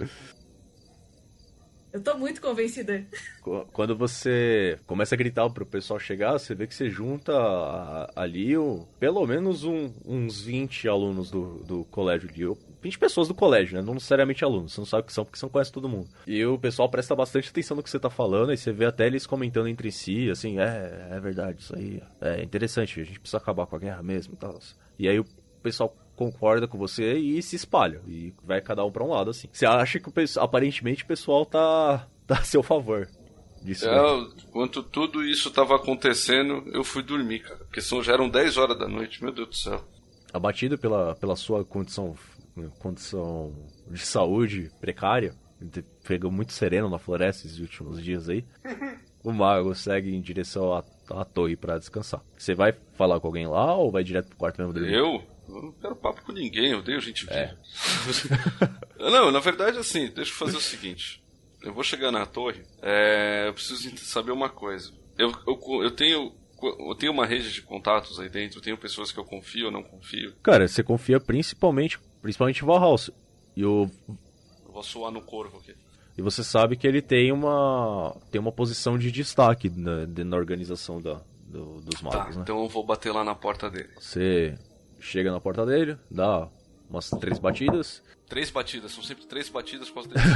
C: Eu tô muito convencida.
B: Qu- Quando você começa a gritar pro pessoal chegar, você vê que você junta a- ali um- pelo menos um- uns vinte alunos do, do colégio. De, vinte pessoas do colégio, né? Não necessariamente alunos. Você não sabe o que são, porque você não conhece todo mundo. E o pessoal presta bastante atenção no que você tá falando, e você vê até eles comentando entre si, assim, é, é verdade, isso aí é interessante, a gente precisa acabar com a guerra mesmo e tal. E aí o pessoal concorda com você e se espalha. E vai cada um pra um lado, assim. Você acha que o pessoal, aparentemente o pessoal tá, tá a seu favor. Disso aí.
D: É, enquanto tudo isso tava acontecendo, eu fui dormir, cara. Porque são, já eram dez horas da noite, meu Deus do céu.
B: Abatido pela, pela sua condição, condição de saúde precária, pegou muito sereno na floresta esses últimos dias aí, o mago segue em direção à, à torre pra descansar. Você vai falar com alguém lá ou vai direto pro quarto mesmo dele?
D: Eu? Eu não quero papo com ninguém, eu odeio gente viva.
B: É.
D: Não, na verdade, assim, deixa eu fazer o seguinte. Eu vou chegar na torre, é, eu preciso saber uma coisa. Eu, eu, eu tenho... Eu tenho uma rede de contatos aí dentro, eu tenho pessoas que eu confio ou não confio.
B: Cara, você confia principalmente, principalmente em Valhouse. E, o,
D: Eu vou suar no corvo aqui.
B: e você sabe que ele tem uma, tem uma posição de destaque na, de- na organização da, do- dos
D: Tá,
B: magos, né?
D: então eu vou bater lá na porta dele.
B: Você chega na porta dele, dá umas três batidas.
D: Três batidas, são sempre três batidas com as três.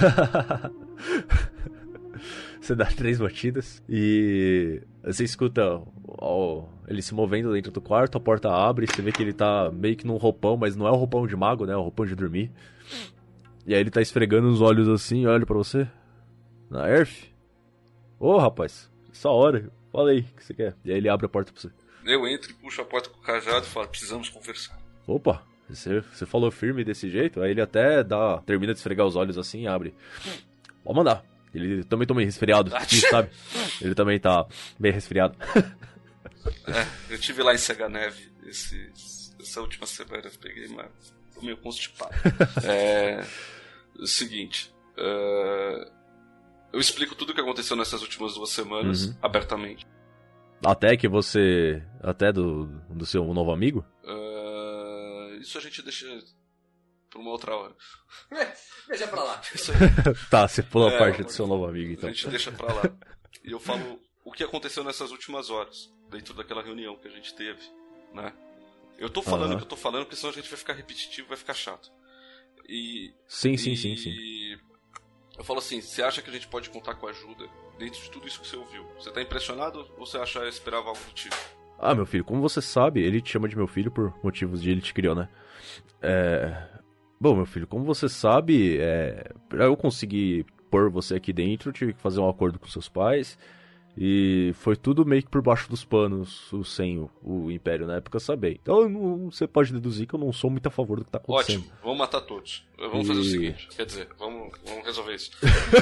B: Você dá três batidas e você escuta ó, ele se movendo dentro do quarto, a porta abre, você vê que ele tá meio que num roupão, mas não é o roupão de mago, né? É o roupão de dormir. E aí ele tá esfregando os olhos assim, olha pra você. Na Earth? Ô, rapaz, essa hora, fala aí o que você quer. E aí ele abre a porta pra você.
D: Eu entro e puxo a porta com o cajado e falo, precisamos conversar.
B: Opa, você, você falou firme desse jeito? Aí ele até dá, termina de esfregar os olhos assim e abre. Pode mandar. Ele também tá meio resfriado, sabe? Ele também tá bem resfriado.
D: É, eu tive lá em Cega Neve esses, essa última semana, eu peguei, mas tô meio constipado. É o seguinte, uh, eu explico tudo o que aconteceu nessas últimas duas semanas,
B: Uhum.
D: abertamente.
B: Até que você... Até do, do seu novo amigo?
D: Uh, isso a gente deixa pra uma outra hora.
E: Deixa pra lá.
D: Isso aí
B: Tá, você pula
D: É,
B: a parte do seu novo amigo,
D: a
B: então.
D: gente deixa pra lá. E eu falo o que aconteceu nessas últimas horas, dentro daquela reunião que a gente teve, né? Eu tô falando o
B: Aham.
D: que eu tô falando, porque senão a gente vai ficar repetitivo, vai ficar chato. E...
B: Sim, sim,
D: e-
B: sim, sim.
D: Eu falo assim, você acha que a gente pode contar com ajuda dentro de tudo isso que você ouviu? Você tá impressionado ou você acha que esperava algo do tipo?
B: Ah, meu filho, como você sabe, ele te chama de meu filho por motivos de ele te criou, né? É... Bom, meu filho, como você sabe, é... pra eu conseguir pôr você aqui dentro, eu tive que fazer um acordo com seus pais. E foi tudo meio que por baixo dos panos, o, sem o, o Império na época saber. Então não- você pode deduzir que eu não sou muito a favor do que tá acontecendo.
D: Ótimo, vamos matar todos. Vamos fazer o
B: E-
D: seguinte, quer dizer, vamos, vamos resolver isso.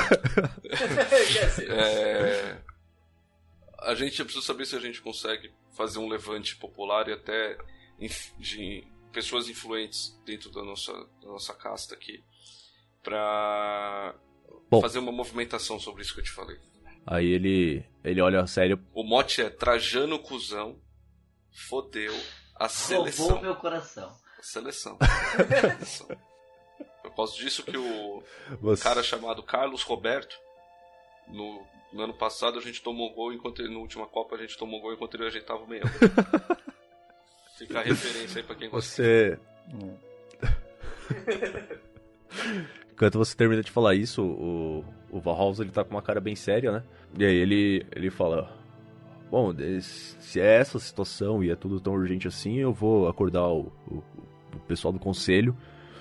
E: Quer dizer,
D: É, a gente precisa saber se a gente consegue fazer um levante popular e até inf- de pessoas influentes dentro da nossa, da nossa casta aqui pra
B: Bom.
D: fazer uma movimentação sobre isso que eu te falei.
B: Aí ele, ele olha sério.
D: O mote é Trajano Cusão fodeu a seleção.
F: Roubou meu coração.
D: A seleção. A seleção. Por causa disso que o
B: Você...
D: cara chamado Carlos Roberto, no, no ano passado a gente tomou gol enquanto ele, na última Copa a gente tomou gol enquanto ele ajeitava o meio. Fica a referência aí pra quem gosta.
B: Você... Enquanto você termina de falar isso, o, o Valhouse, ele tá com uma cara bem séria, né? E aí ele, ele fala... Bom, se é essa situação e é tudo tão urgente assim, eu vou acordar o, o, o pessoal do conselho.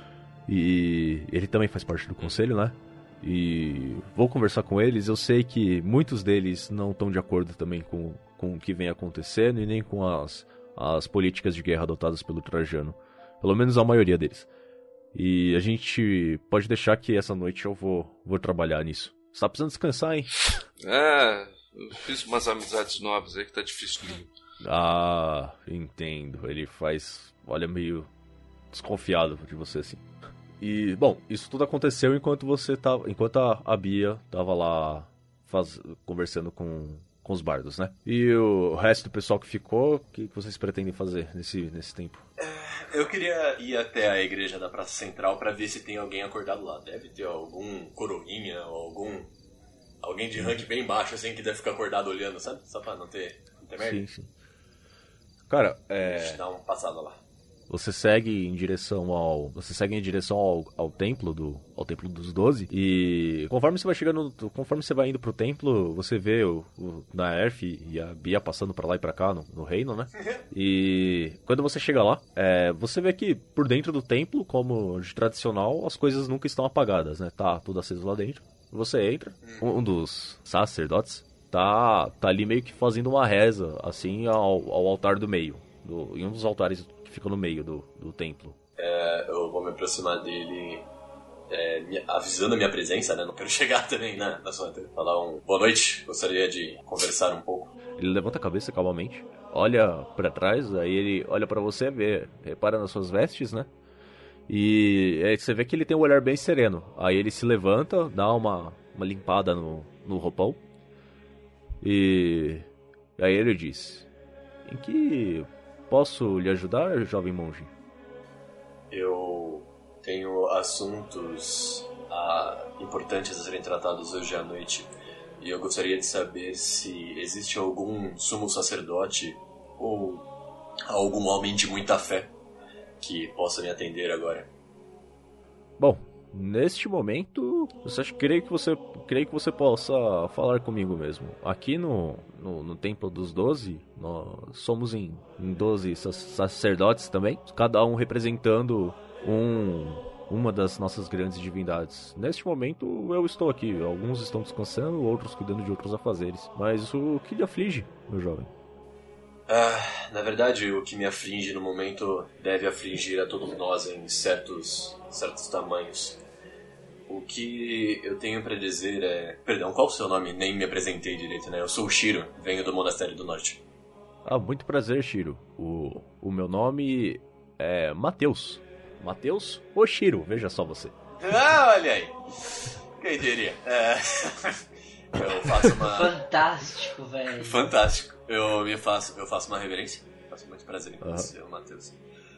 B: E ele também faz parte do conselho, né? E vou conversar com eles. Eu sei que muitos deles não estão de acordo também com, com o que vem acontecendo e nem com as, as políticas de guerra adotadas pelo Trajano. Pelo menos a maioria deles. E a gente pode deixar que essa noite eu vou, vou trabalhar nisso. Você tá precisando descansar, hein?
D: É, eu fiz umas amizades novas aí que tá difícil de...
B: Ah, entendo. Ele faz... Olha, meio desconfiado de você, assim. E, bom, isso tudo aconteceu enquanto você tava... Enquanto a, a Bia tava lá faz, conversando com, com os bardos, né? E o resto do pessoal que ficou, o que, que vocês pretendem fazer nesse, nesse tempo?
E: Eu queria ir até a igreja da Praça Central pra ver se tem alguém acordado lá. Deve ter algum coroinha ou algum... Alguém de rank bem baixo, assim, que deve ficar acordado olhando, sabe? Só pra não ter, não ter merda.
B: Sim, sim. Cara, é...
E: Deixa eu dar uma passada lá.
B: Você segue em direção ao. Você segue em direção ao, ao templo do. Ao templo dos doze. E conforme você vai chegando. Conforme você vai indo pro templo, você vê o, o Naerf e a Bia passando pra lá e pra cá no, no reino, né? E quando você chega lá, é, você vê que por dentro do templo, como de tradicional, as coisas nunca estão apagadas, né? Tá tudo aceso lá dentro. Você entra, um, um dos sacerdotes tá, tá ali meio que fazendo uma reza, assim, ao, ao altar do meio. Do, em um dos altares que fica no meio do, do templo.
E: É, eu vou me aproximar dele, é, me, avisando a minha presença, né? Não quero chegar também na, na sua entrada. Falar um boa noite, gostaria de conversar um pouco.
B: Ele levanta a cabeça calmamente, olha pra trás, aí ele olha pra você, vê, repara nas suas vestes, né? E aí você vê que ele tem um olhar bem sereno. Aí ele se levanta, dá uma, uma limpada no, no roupão. E aí ele diz: em que posso lhe ajudar, jovem monge?
E: Eu tenho assuntos ah, importantes a serem tratados hoje à noite. E eu gostaria de saber se existe algum sumo sacerdote ou algum homem de muita fé que possa me atender agora.
B: Bom, neste momento, eu só creio que você, creio que você possa falar comigo mesmo. Aqui no, no, no Templo dos Doze, nós somos em, em doze sacerdotes também, cada um representando um, uma das nossas grandes divindades. Neste momento, eu estou aqui. Alguns estão descansando, outros cuidando de outros afazeres. Mas o que lhe aflige, meu jovem?
E: Ah, na verdade, o que me aflige no momento deve afligir a todos nós em certos, certos tamanhos. O que eu tenho pra dizer é... Perdão, qual o seu nome? Nem me apresentei direito, né? Eu sou o Shiro, venho do Monastério do Norte.
B: Ah, muito prazer, Shiro. O, o meu nome é Matheus. Matheus Oshiro, veja só você.
E: Ah, olha aí. Quem diria? É... Eu faço uma...
F: Fantástico, velho.
E: Fantástico. Eu me faço, eu faço uma reverência. Faço muito prazer em conhecer
B: uhum.
E: o Matheus.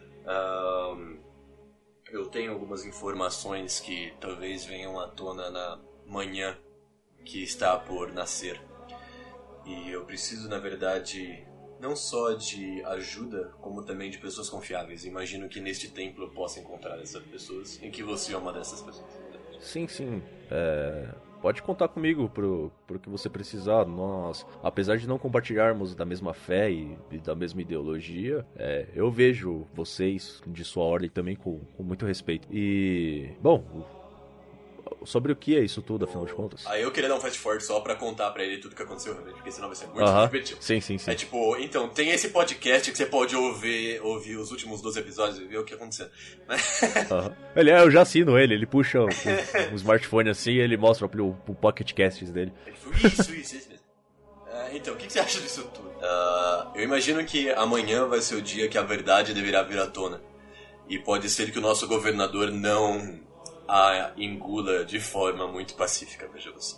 E: Um, eu tenho algumas informações que talvez venham à tona na manhã que está por nascer. E eu preciso, na verdade, não só de ajuda, como também de pessoas confiáveis. Imagino que neste templo eu possa encontrar essas pessoas, em que você é uma dessas pessoas.
B: Sim, sim. É... Pode contar comigo pro, pro que você precisar. Nós, apesar de não compartilharmos da mesma fé e, e da mesma ideologia, é, eu vejo vocês de sua ordem também com, com muito respeito. E, bom, sobre o que é isso tudo, afinal de contas?
E: Aí eu queria dar um fast forward só pra contar pra ele tudo que aconteceu, realmente, porque senão vai ser muito
B: uh-huh.
E: repetitivo.
B: Sim, sim, sim.
E: É tipo, então, tem esse podcast que você pode ouvir, ouvir os últimos doze episódios e ver o que aconteceu.
B: Uh-huh. Ele, é, eu já assino ele, ele puxa o, o, o smartphone assim e ele mostra o, o Pocket Casts dele.
E: Isso, isso, isso mesmo. Uh, então, o que você acha disso tudo? Uh, eu imagino que amanhã vai ser o dia que a verdade deverá vir à tona. E pode ser que o nosso governador não a engula de forma muito pacífica, veja você.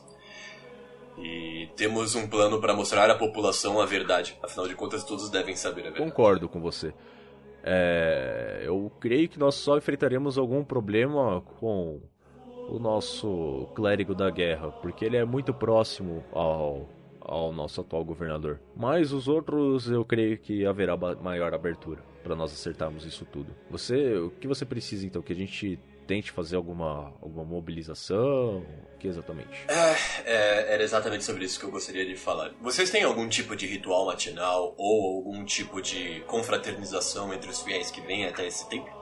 E: E temos um plano para mostrar à população a verdade. Afinal de contas, todos devem saber a verdade.
B: Concordo com você. É, eu creio que nós só enfrentaremos algum problema com o nosso clérigo da guerra, porque ele é muito próximo ao, ao nosso atual governador. Mas os outros eu creio que haverá maior abertura. para nós acertarmos isso tudo. Você, o que você precisa então? Que a gente tente fazer alguma, alguma mobilização? O que exatamente?
E: É, é, era exatamente sobre isso que eu gostaria de falar. Vocês têm algum tipo de ritual matinal ou algum tipo de confraternização entre os fiéis que vêm até esse tempo?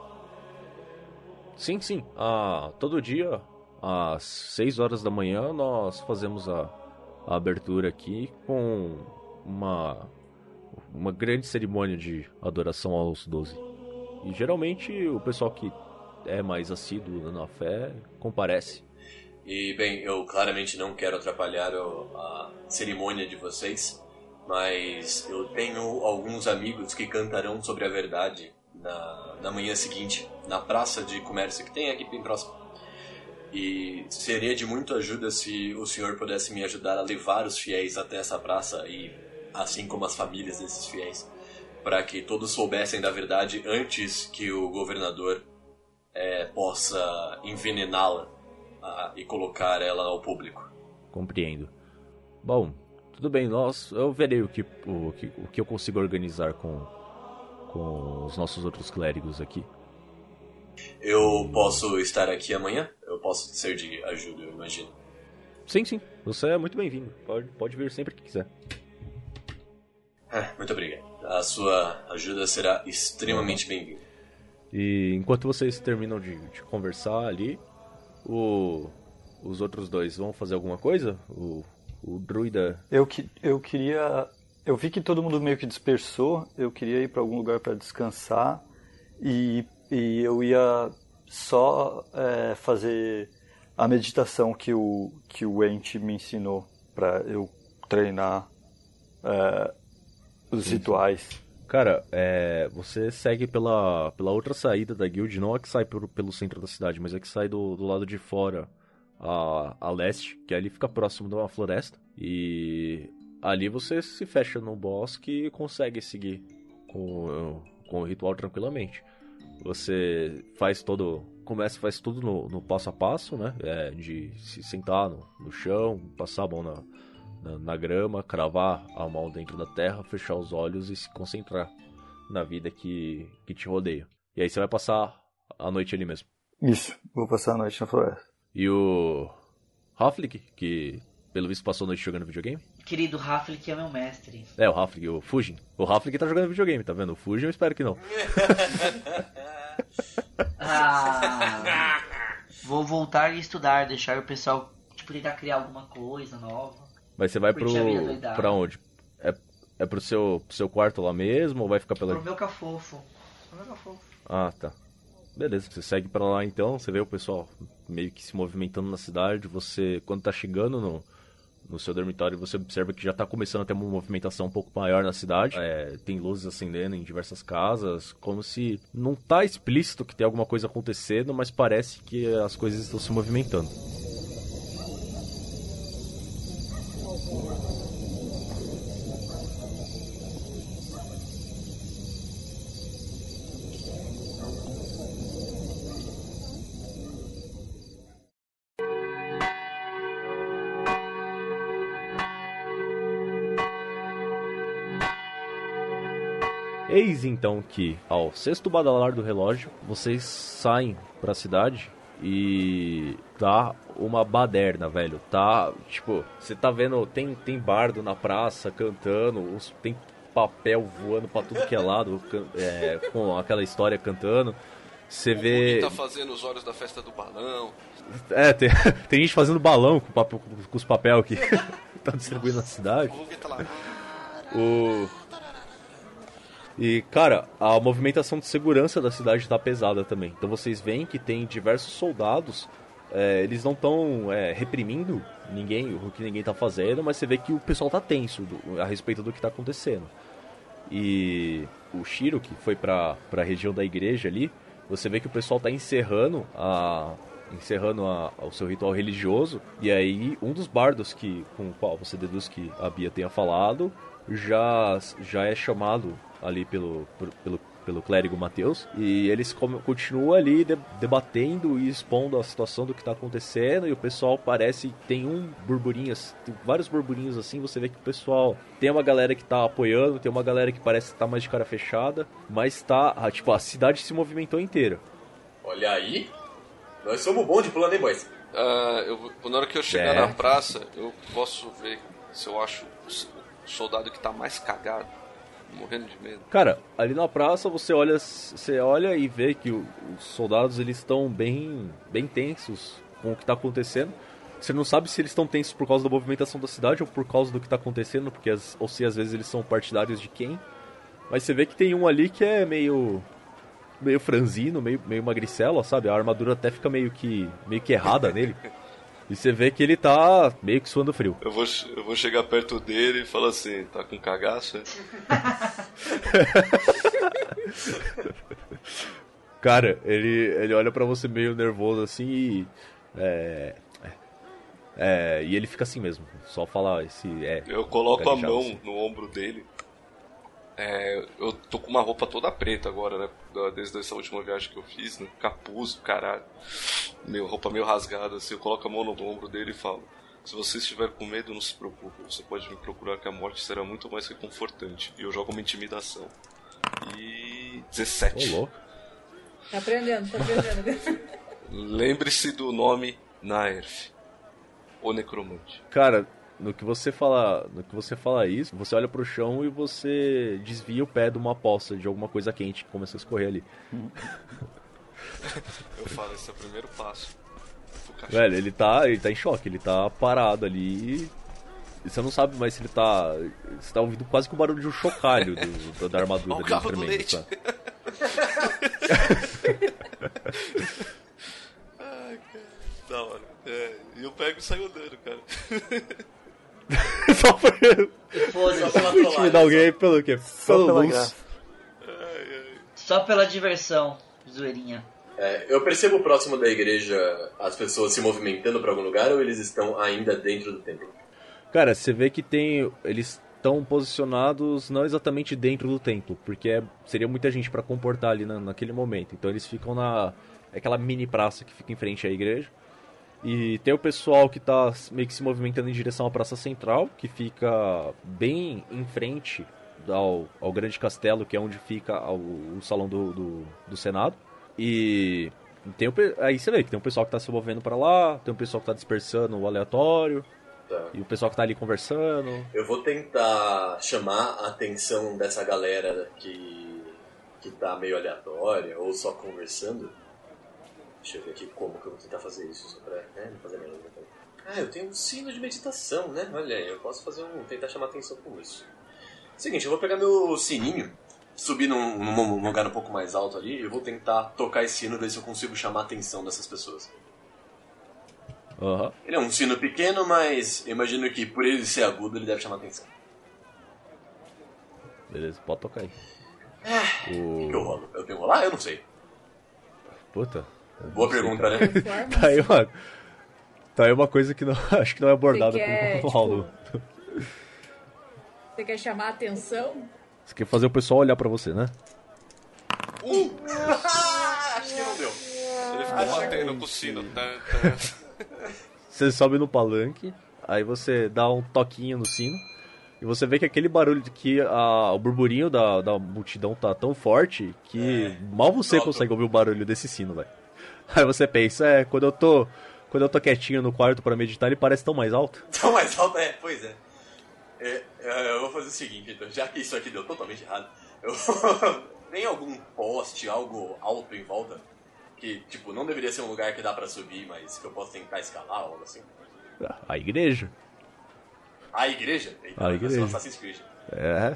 B: Sim, sim. Ah, todo dia, às seis horas da manhã, nós fazemos a, a abertura aqui com uma, uma grande cerimônia de adoração aos doze. E geralmente o pessoal que é mais assíduo na fé comparece.
E: E, bem, eu claramente não quero atrapalhar o, a cerimônia de vocês, mas eu tenho alguns amigos que cantarão sobre a verdade na, na manhã seguinte, na praça de comércio que tem aqui bem próximo. E seria de muita ajuda se o senhor pudesse me ajudar a levar os fiéis até essa praça, e assim como as famílias desses fiéis, para que todos soubessem da verdade antes que o governador é, possa envenená-la uh, e colocar ela ao público.
B: Compreendo. Bom, tudo bem, nós, eu verei o que, o, que, o que eu consigo organizar com, com os nossos outros clérigos aqui.
E: Eu posso estar aqui amanhã? Eu posso ser de ajuda, eu imagino.
B: Sim, sim. Você é muito bem-vindo. Pode, pode vir sempre que quiser.
E: Ah, muito obrigado. A sua ajuda será extremamente bem-vinda.
B: E enquanto vocês terminam de, de conversar ali, o, os outros dois vão fazer alguma coisa? O, o druida...
G: Eu, que, eu queria... Eu vi que todo mundo meio que dispersou. Eu queria ir para algum lugar para descansar. E, e eu ia só é, fazer a meditação que o, que o Ent me ensinou para eu treinar é, os
B: Sim.
G: rituais.
B: Cara, é, você segue pela, pela outra saída da guild, não a que sai por, pelo centro da cidade, mas a que sai do, do lado de fora, a, a leste, que ali fica próximo de uma floresta. E ali você se fecha no bosque e consegue seguir com, com o ritual tranquilamente. Você faz todo... Começa faz tudo no, no passo a passo, né? É, de se sentar no, no chão, passar a mão na... Na, na grama, cravar a mão dentro da terra, fechar os olhos e se concentrar na vida que, que te rodeia. E aí você vai passar a noite ali mesmo.
G: Isso, vou passar a noite na floresta.
B: E o Haflik, que pelo visto passou a noite jogando videogame?
F: Querido Haflik é meu mestre.
B: É, o Haflik, o Fujin. O Haflik tá jogando videogame, tá vendo? O Fujin eu espero que não.
F: Ah, vou voltar e estudar, deixar o pessoal tipo, tentar criar alguma coisa nova.
B: Mas você vai pro... pra onde? É, é pro seu, pro seu quarto lá mesmo ou vai ficar pela...
F: Pro meu cafofo. Pro meu cafofo.
B: Ah, tá. Beleza, você segue pra lá então, você vê o pessoal meio que se movimentando na cidade, você, quando tá chegando no, no seu dormitório, você observa que já tá começando a ter uma movimentação um pouco maior na cidade, é, tem luzes acendendo em diversas casas, como se não tá explícito que tem alguma coisa acontecendo, mas parece que as coisas estão se movimentando. Eis então que, ao sexto badalar do relógio, vocês saem pra cidade e tá uma baderna, velho. Tá, tipo, você tá vendo, tem, tem bardo na praça cantando, uns, tem papel voando pra tudo que é lado, é, com aquela história cantando. Você vê...
D: O tá fazendo os olhos da festa do balão.
B: É, tem, tem gente fazendo balão com, papel, com os papel que tá distribuindo na cidade.
D: O tá lá.
B: O... E, cara, a movimentação de segurança da cidade tá pesada também. Então vocês veem que tem diversos soldados, é, eles não estão é, reprimindo ninguém, o que ninguém tá fazendo, mas você vê que o pessoal tá tenso do, a respeito do que tá acontecendo. E o Shiro, que foi pra, pra região da igreja ali, você vê que o pessoal tá encerrando a... encerrando a, o seu ritual religioso, e aí um dos bardos que, com o qual você deduz que a Bia tenha falado, já, já é chamado ali pelo, pelo, pelo clérigo Mateus, e eles continuam ali de, debatendo e expondo a situação do que tá acontecendo, e o pessoal parece que tem um burburinho, tem vários burburinhos assim, você vê que o pessoal tem uma galera que tá apoiando, tem uma galera que parece que tá mais de cara fechada, mas tá, tipo, a cidade se movimentou inteira.
E: Olha aí, nós somos bons de plano, hein, boys?
D: Uh, eu, na hora que eu chegar
B: É.
D: na praça, eu posso ver se eu acho o soldado que tá mais cagado, morrendo de medo.
B: Cara, ali na praça você olha, você olha e vê que o, os soldados eles estão bem, bem tensos com o que tá acontecendo. Você não sabe se eles estão tensos por causa da movimentação da cidade ou por causa do que tá acontecendo, porque as, ou se às vezes eles são partidários de quem. Mas você vê que tem um ali que é meio meio franzino, meio, meio magricelo, sabe? A armadura até fica meio que meio que errada nele. E você vê que ele tá meio que suando frio.
D: Eu vou, eu vou chegar perto dele e falar assim, tá com cagaço, é?
B: Cara, ele, ele olha pra você meio nervoso assim e... É, é, e ele fica assim mesmo, só fala esse... É,
D: eu coloco a mão
B: assim.
D: no ombro dele. É, eu tô com uma roupa toda preta agora, né? Desde essa última viagem que eu fiz, né? Capuz, caralho. Meu, roupa meio rasgada, assim. Eu coloco a mão no ombro dele e falo: se você estiver com medo, não se preocupe. Você pode me procurar que a morte será muito mais reconfortante. E eu jogo uma intimidação. E... dezessete.
B: Ô, louco.
C: Tá aprendendo, tá aprendendo.
D: Lembre-se do nome Naerf, o necromante.
B: Cara, no que você fala, no que você fala isso, você olha pro chão e você desvia o pé de uma poça de alguma coisa quente que começou a escorrer ali.
D: Eu falo, esse é o primeiro passo.
B: Velho, ele tá, ele tá em choque, ele tá parado ali. E você não sabe mais se ele tá. Você tá ouvindo quase que o barulho de um chocalho do, da armadura
D: Olha o
B: dele
D: carro do
B: tremendo,
D: leite.
B: sabe?
D: Ai, cara. Da hora. É, e eu pego e saio andando, cara.
B: Só pra
F: Foda-se.
E: pela
B: intimidar alguém pelo quê?
G: Só
B: Pelo
G: pela
B: luz.
G: graça.
F: Só pela diversão, zoeirinha.
E: É, eu percebo próximo da igreja as pessoas se movimentando pra algum lugar ou eles estão ainda dentro do templo?
B: Cara, você vê que tem. Eles estão posicionados não exatamente dentro do templo, porque é, seria muita gente pra comportar ali na, naquele momento. Então eles ficam na. Aquela mini praça que fica em frente à igreja. E tem o pessoal que tá meio que se movimentando em direção à Praça Central, que fica bem em frente ao, ao Grande Castelo, que é onde fica ao, o salão do, do, do Senado. E tem o, aí você vê que tem um pessoal que tá se movendo pra lá, tem um pessoal que tá dispersando o aleatório,
E: Tá.
B: e o pessoal que tá ali conversando.
E: Eu vou tentar chamar a atenção dessa galera que, que tá meio aleatória ou só conversando. Deixa eu ver aqui como que eu vou tentar fazer isso, só pra né, não fazer merda. Ah, eu tenho um sino de meditação, né? Olha aí, eu posso fazer um, tentar chamar atenção com isso. Seguinte, eu vou pegar meu sininho, subir num, num lugar um pouco mais alto ali, e eu vou tentar tocar esse sino, ver se eu consigo chamar a atenção dessas pessoas.
B: Aham.
E: Ele é um sino pequeno, mas eu imagino que por ele ser agudo, ele deve chamar atenção.
B: Beleza, pode tocar aí.
E: O que que eu
B: O...
E: rolo? Eu tenho que rolar? Eu não sei.
B: Puta.
E: Boa pergunta, né?
B: Tá aí, uma, tá aí uma coisa que não, acho que não é abordada
C: Você quer,
B: pelo manual.
C: tipo, Você quer chamar a atenção?
B: Você quer fazer o pessoal olhar pra você, né?
E: Um! Acho que não deu.
D: Ele ficou batendo com o sino. Tá, tá.
B: Você sobe no palanque, aí você dá um toquinho no sino, e você vê que aquele barulho de que a, o burburinho da, da multidão tá tão forte que
E: É.
B: mal você
E: Noto.
B: consegue ouvir o barulho desse sino, velho. Aí você pensa, é, quando eu tô. Quando eu tô quietinho no quarto pra meditar, ele parece tão mais alto.
E: Tão mais alto, é, pois é. É, é, eu vou fazer o seguinte, então, já que isso aqui deu totalmente errado, eu tem algum poste, algo alto em volta? Que, tipo, não deveria ser um lugar que dá pra subir, mas que eu posso tentar escalar ou algo assim?
B: A igreja.
E: A igreja? Então,
B: A
E: vai ser um
B: igreja.
E: Assassin's Creed.
B: É.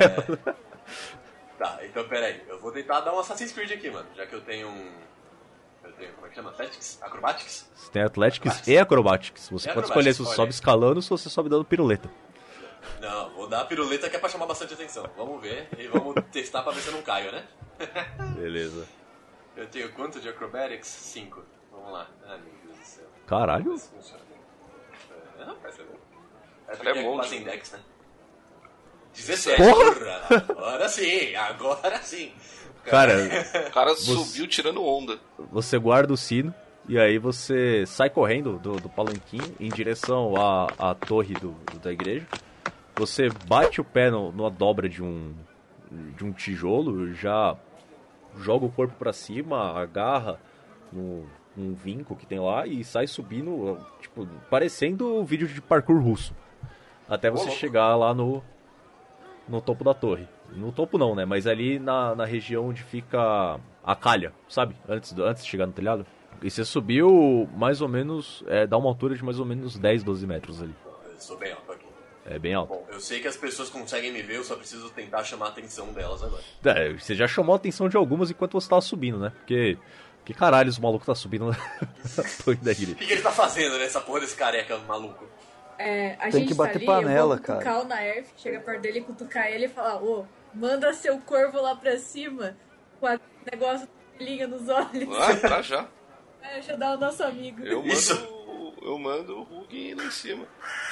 E: Tá, então peraí, eu vou tentar dar um Assassin's Creed aqui, mano, já que eu tenho um... Eu tenho, como é que chama? Athletics? Acrobatics?
B: Você tem Athletics
E: Acrobatics.
B: e Acrobatics. Você
E: E
B: pode
E: acrobatics,
B: escolher se você
E: olha
B: sobe
E: aí.
B: escalando ou se você sobe dando piruleta.
E: Não, vou dar a piruleta que é pra chamar bastante atenção. Vamos ver e vamos testar pra ver se eu não caio, né?
B: Beleza.
E: Eu tenho quanto de Acrobatics? cinco. Vamos lá. Ai, meu Deus do céu.
B: Caralho.
E: Como isso funciona? É, rapaz, você viu? É
D: Ele
E: porque
D: é
E: é
D: monge,
E: quase
D: né?
E: index, né? dezessete.
B: Porra!
E: Agora sim, agora sim.
B: Cara,
D: O cara
B: Você-
D: subiu tirando onda.
B: você guarda o sino e aí você sai correndo do, do palanquinho em direção à, à torre do, do- da igreja. Você bate o pé no, numa dobra de um, de um tijolo, já joga o corpo pra cima, agarra no, num vinco que tem lá e sai subindo, tipo, parecendo um vídeo de parkour russo. Até você
E: louco.
B: chegar lá no, no topo da torre. No topo não, né? Mas ali na, na região onde fica a calha, sabe? Antes, do, antes de chegar no telhado. E você subiu mais ou menos, é, dá uma altura de mais ou menos dez, doze metros ali.
E: Eu sou bem alto aqui.
B: É bem alto.
E: Bom, eu sei que as pessoas conseguem me ver, eu só preciso tentar chamar a atenção delas agora.
B: É, você já chamou a atenção de algumas enquanto você tava subindo, né? Porque... Que caralho os malucos tá subindo na torre da
E: O
B: igreja?
E: que, que ele tá fazendo nessa porra desse careca maluco?
C: É, a
G: Tem
C: gente
G: que
C: tá
G: bater
C: ali,
G: panela,
C: eu vou cutucar
G: cara.
C: o Naerf, chega perto dele, cutucar ele e falar, ô, manda seu corvo lá pra cima com a negócio de linha nos olhos.
D: Ah, tá já.
C: Vai ajudar o nosso amigo.
D: Eu
E: Isso.
D: mando, eu mando o Hugin lá em cima.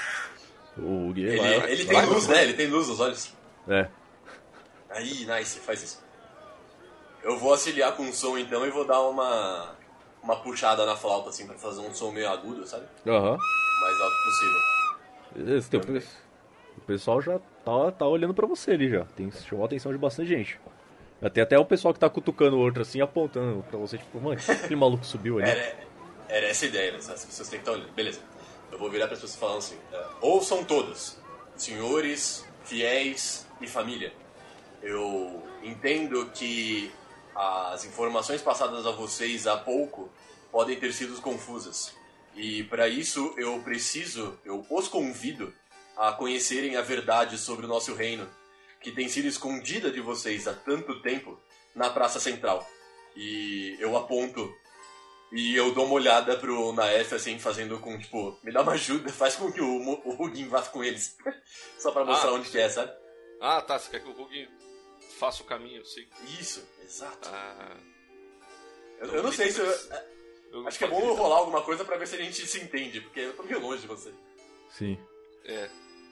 B: O Gui
E: Ele,
B: vai-
E: ele tem
B: vai-
E: luz, né? Ele tem luz nos olhos.
B: É.
E: Aí, nice, faz isso. Eu vou auxiliar com o som então e vou dar uma uma puxada na flauta assim pra fazer um som meio agudo, sabe?
B: Aham.
E: Mais alto possível.
B: Esse teu pe- O pessoal já tá, tá olhando pra você ali já. Tem, chamou a atenção de bastante gente. Tem até o pessoal que tá cutucando o outro assim, apontando pra você, tipo, mano, aquele maluco subiu ali.
E: Era, era essa a ideia, né? As pessoas têm que estar olhando. Beleza. Eu vou virar para as pessoas falando assim: é, ouçam todos, senhores, fiéis e família. Eu entendo que as informações passadas a vocês há pouco podem ter sido confusas. E para isso eu preciso, eu os convido a conhecerem a verdade sobre o nosso reino, que tem sido escondida de vocês há tanto tempo na Praça Central. E eu aponto e eu dou uma olhada pro Naef, assim, fazendo com, tipo, me dá uma ajuda, faz com que o, Mo- o Hugin vá com eles. Só pra mostrar
D: Ah.
E: onde que é, sabe?
D: Ah, tá. Você quer que o Hugin faça o caminho, sim.
E: Isso, exato.
D: Ah,
E: Eu, eu não sei se eu...
D: eu
E: Acho que é bom eu rolar alguma coisa pra ver se a gente se entende, porque eu tô meio longe de você.
B: Sim.
D: É.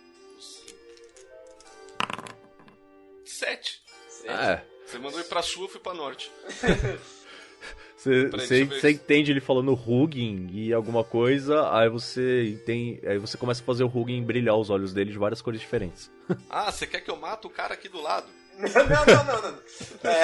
D: Sete.
B: É.
D: Você mandou ir pra sul, eu fui pra norte.
B: Você
D: Peraí,
B: você-
D: deixa eu ver
B: você
D: isso.
B: entende ele falando Hugin e alguma coisa, aí você tem, aí você começa a fazer o Hugin brilhar os olhos dele de várias cores diferentes.
D: Ah, você quer que eu mate o cara aqui do lado?
E: Não, não, não, não. não. É...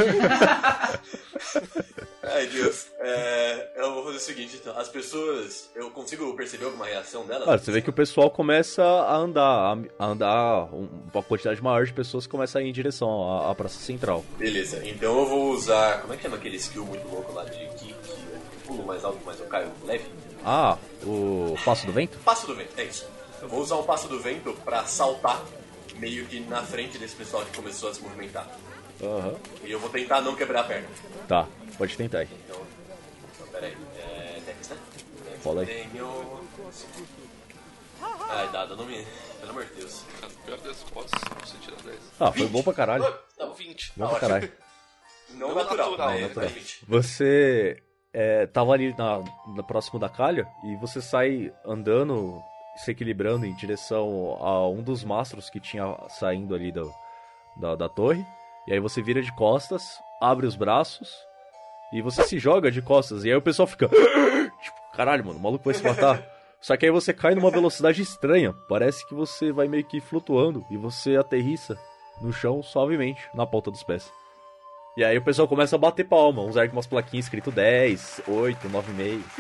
E: Ai, Deus. É, eu vou fazer o seguinte, então. As pessoas... Eu consigo perceber alguma reação delas?
B: Cara, você vê que o pessoal começa a andar, a andar, um- uma quantidade maior de pessoas começa a ir em direção à, à Praça Central.
E: Beleza, então eu vou usar... Como é que chama aquele skill muito louco lá de kick? Pulo mais alto, mas eu caio leve?
B: Ah, o Passo do Vento?
E: Passo do vento, é isso. Eu vou usar o passo do vento pra saltar meio que na frente desse pessoal que começou a se movimentar.
B: Aham.
E: E eu vou tentar não quebrar a perna.
B: Tá, pode tentar aí.
E: Então, então peraí. É... Dex, né? Dex,
B: Fala aí.
E: Tenho... Ai, dado, não me... Pelo amor de Deus.
D: Cara, pior das hipóteses, você tira dez.
B: Ah, foi bom pra caralho.
E: Não,
D: vinte.
B: Bom pra caralho.
E: não,
D: Não
E: natural,
D: natural,
E: mas
D: natural.
E: é vinte.
B: Você é, tava ali na, na próximo da calha e você sai andando, se equilibrando em direção a um dos mastros que tinha saindo ali do, da, da torre. E aí você vira de costas, abre os braços e você se joga de costas. E aí o pessoal fica... Tipo, caralho, mano, o maluco vai se matar. Só que aí você cai numa velocidade estranha. Parece que você vai meio que flutuando e você aterrissa no chão suavemente, na ponta dos pés. E aí o pessoal começa a bater palma. Uns erguem umas plaquinhas escrito dez, oito, nove e meio.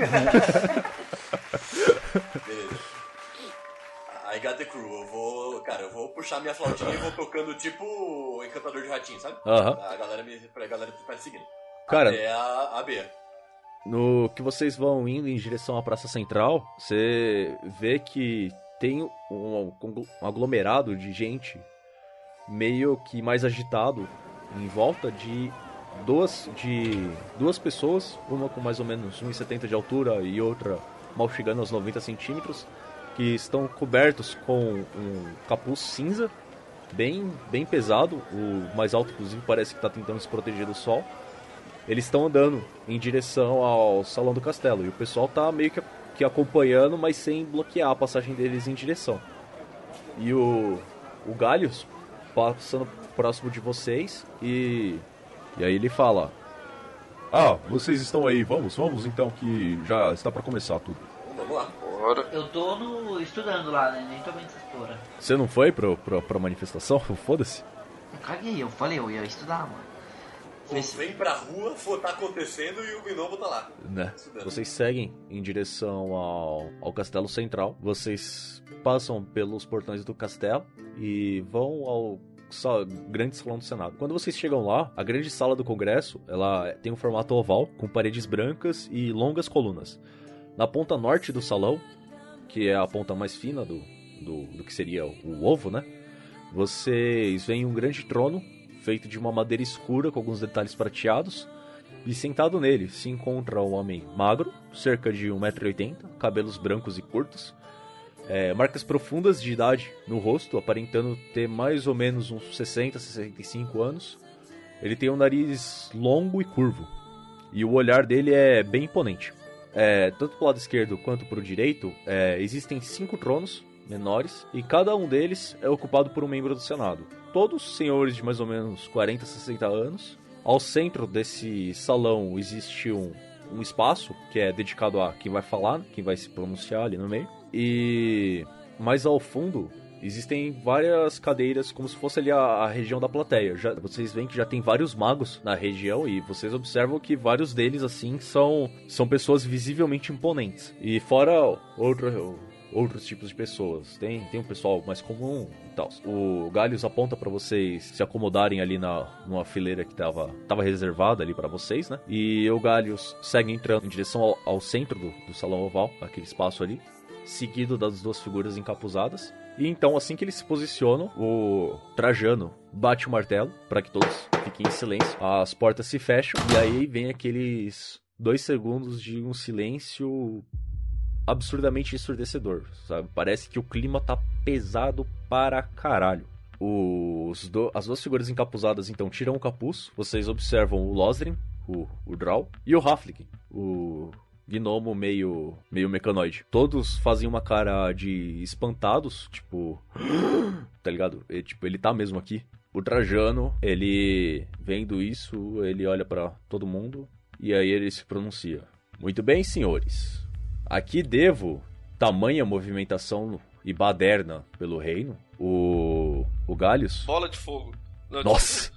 E: Beleza. I got the crew. Eu vou... Cara, eu vou puxar minha flautinha e vou tocando tipo o encantador de ratinho, sabe?
B: Aham.
E: A galera me... Pra galera tá seguindo.
B: Cara,
E: Até a, a B.
B: no que vocês vão indo em direção à Praça Central, você vê que tem um, um aglomerado de gente meio que mais agitado em volta de duas, de duas pessoas, uma com mais ou menos um metro e setenta de altura e outra mal chegando aos noventa centímetros, que estão cobertos com um capuz cinza, bem, bem pesado, o mais alto inclusive parece que está tentando se proteger do sol. Eles estão andando em direção ao Salão do Castelo e o pessoal tá meio que, que acompanhando, mas sem bloquear a passagem deles em direção. E o, o Gallius, passando próximo de vocês e... E aí ele fala...
H: Ah, vocês estão aí, vamos, vamos então que já está pra começar tudo.
E: Vamos lá.
D: Bora.
F: Eu tô no, estudando lá, né? Nem tô vendo essas porra.
B: Você não foi pro, pro, pra manifestação? Foda-se.
F: Eu caguei, eu falei, eu ia estudar, mano.
E: Pô, vem pra rua, for, tá acontecendo e o gnomo tá lá.
B: Né? Vocês seguem em direção ao, ao castelo central. Vocês passam pelos portões do castelo e vão ao só, grande salão do Senado. Quando vocês chegam lá, a grande sala do Congresso, ela tem um formato oval, com paredes brancas e longas colunas. Na ponta norte do salão, que é a ponta mais fina do, do, do que seria o, o ovo, né? Vocês veem um grande trono feito de uma madeira escura com alguns detalhes prateados, e sentado nele se encontra um homem magro, cerca de um metro e oitenta, cabelos brancos e curtos, é, marcas profundas de idade no rosto, aparentando ter mais ou menos uns sessenta, sessenta e cinco anos. Ele tem um nariz longo e curvo, e o olhar dele é bem imponente. É, tanto pro lado esquerdo quanto pro direito, é, existem cinco tronos menores, e cada um deles é ocupado por um membro do Senado. Todos senhores de mais ou menos quarenta, sessenta anos. Ao centro desse salão existe um, um espaço que é dedicado a quem vai falar, quem vai se pronunciar ali no meio. E mais ao fundo existem várias cadeiras como se fosse ali a, a região da plateia. Já, vocês veem que já tem vários magos na região e vocês observam que vários deles assim são, são pessoas visivelmente imponentes. E fora outro... outros tipos de pessoas. Tem, tem um pessoal mais comum e tal. O Gallius aponta pra vocês se acomodarem ali na, numa fileira que tava, tava reservada ali pra vocês, né? E o Gallius segue entrando em direção ao, ao centro do, do salão oval, aquele espaço ali, seguido das duas figuras encapuzadas. E então, assim que eles se posicionam, o Trajano bate o martelo pra que todos fiquem em silêncio. As portas se fecham e aí vem aqueles dois segundos de um silêncio absurdamente ensurdecedor, sabe? Parece que o clima tá pesado para caralho. Os do... As duas figuras encapuzadas, então, tiram o capuz. Vocês observam o Losdrin, o, o Drow, e o Halfling, o gnomo meio, meio mecanoide. Todos fazem uma cara de espantados, tipo... tá ligado? E, tipo, ele tá mesmo aqui. O Trajano, ele, vendo isso, ele olha pra todo mundo e aí ele se pronuncia. Muito bem, senhores. Aqui devo tamanha movimentação e baderna pelo reino. O, o Gallius...
D: Bola de fogo. Não,
B: Nossa!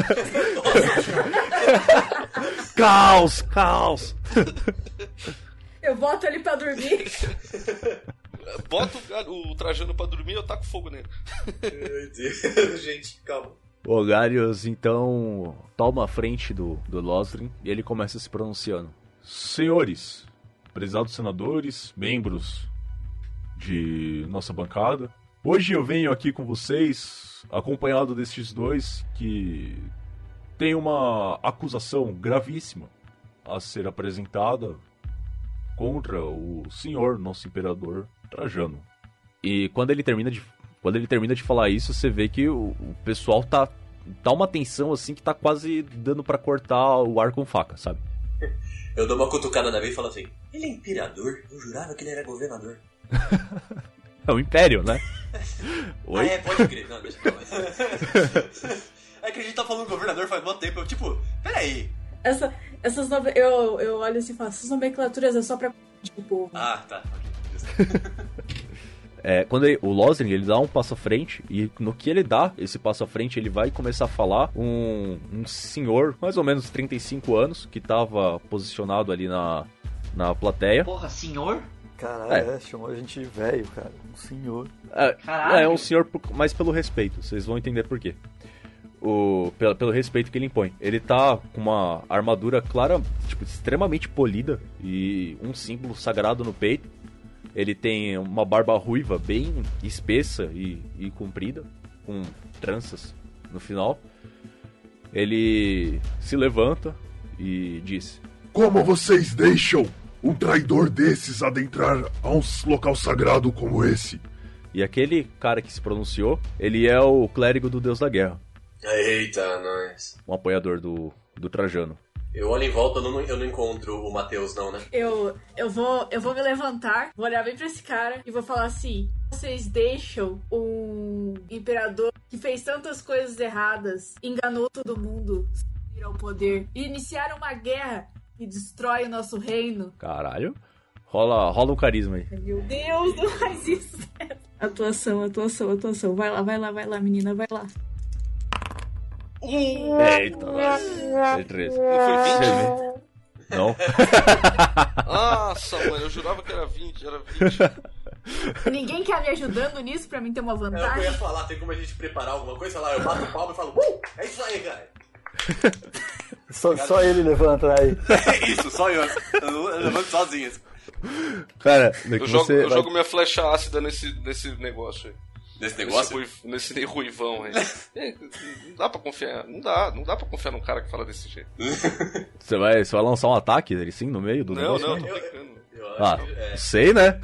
B: Caos, caos!
C: Eu boto ele pra dormir.
D: Bota o, o Trajano pra dormir e eu taco fogo nele.
E: Meu Deus, gente, calma.
B: O Gallius, então, toma a frente do, do Losdrin e ele começa se pronunciando.
H: Senhores, prezados senadores, membros de nossa bancada, hoje eu venho aqui com vocês, acompanhado destes dois que tem uma acusação gravíssima a ser apresentada contra o senhor, nosso imperador Trajano.
B: E quando ele termina de, quando ele termina de falar isso, você vê que o, o pessoal tá, tá uma tensão assim que tá quase dando pra cortar o ar com faca, sabe?
E: Eu dou uma cutucada na veia e falo assim: ele é imperador? Eu jurava que ele era governador.
B: É o Império, né? Oi?
E: Ah, é, pode crer. Não, deixa eu É que a gente tá falando governador faz muito tempo. Eu, tipo, peraí.
C: Essa, essas nove... eu, eu olho assim e falo, essas nomenclaturas é só pra o povo.
E: Ah, tá.
B: É, quando ele, o Losdrin, ele dá um passo à frente, e no que ele dá esse passo à frente, ele vai começar a falar um, um senhor, mais ou menos trinta e cinco anos, que tava posicionado ali na, na plateia.
F: Porra, senhor?
G: Caralho,
B: É.
G: é, chamou a gente de velho, cara. Um senhor.
B: É,
F: Caralho.
B: é um senhor por- mais pelo respeito, vocês vão entender por quê. O, pelo, pelo respeito que ele impõe. Ele tá com uma armadura clara, tipo, extremamente polida e um símbolo sagrado no peito. Ele tem uma barba ruiva bem espessa e, e comprida, com tranças no final. Ele se levanta e diz:
H: Como vocês deixam um traidor desses adentrar a um local sagrado como esse?
B: E aquele cara que se pronunciou, ele é o clérigo do Deus da Guerra,
E: Eita, nós.
B: um apoiador do, do Trajano.
E: Eu olho em volta, eu não, eu não encontro o Matheus, não, né?
C: Eu, eu, vou, eu vou me levantar, vou olhar bem pra esse cara e vou falar assim: vocês deixam um imperador que fez tantas coisas erradas, enganou todo mundo, subir ao poder e iniciaram uma guerra que destrói o nosso reino?
B: Caralho. Rola, rola um carisma aí.
C: Meu Deus, não faz isso. Atuação, atuação, atuação. Vai lá, vai lá, vai lá, menina, vai lá.
B: Eita, nossa. treze.
D: Não foi vinte?
B: Não.
D: Nossa, mano, eu jurava que era vinte, era vinte.
C: Ninguém quer me ajudando nisso pra mim ter uma
E: É o que eu
C: vantagem?
E: ia falar, tem como a gente preparar alguma coisa? Lá, eu bato o palmo e falo, uh, é isso aí, cara.
G: Só, só ele levanta aí.
E: É isso, só eu. Eu, eu levanto sozinho.
B: Cara,
D: Eu, jogo, eu jogo minha flecha ácida nesse, nesse negócio aí.
E: Nesse negócio?
D: Nesse, ruiv, nesse ruivão aí. É, não dá pra confiar. Não dá, não dá pra confiar num cara que fala desse jeito.
B: Você vai, você vai lançar um ataque ele sim no meio do
D: Não,
B: negócio?
D: não,
B: Né?
D: tô brincando.
E: Eu acho
B: Ah,
E: que, é.
B: sei, né?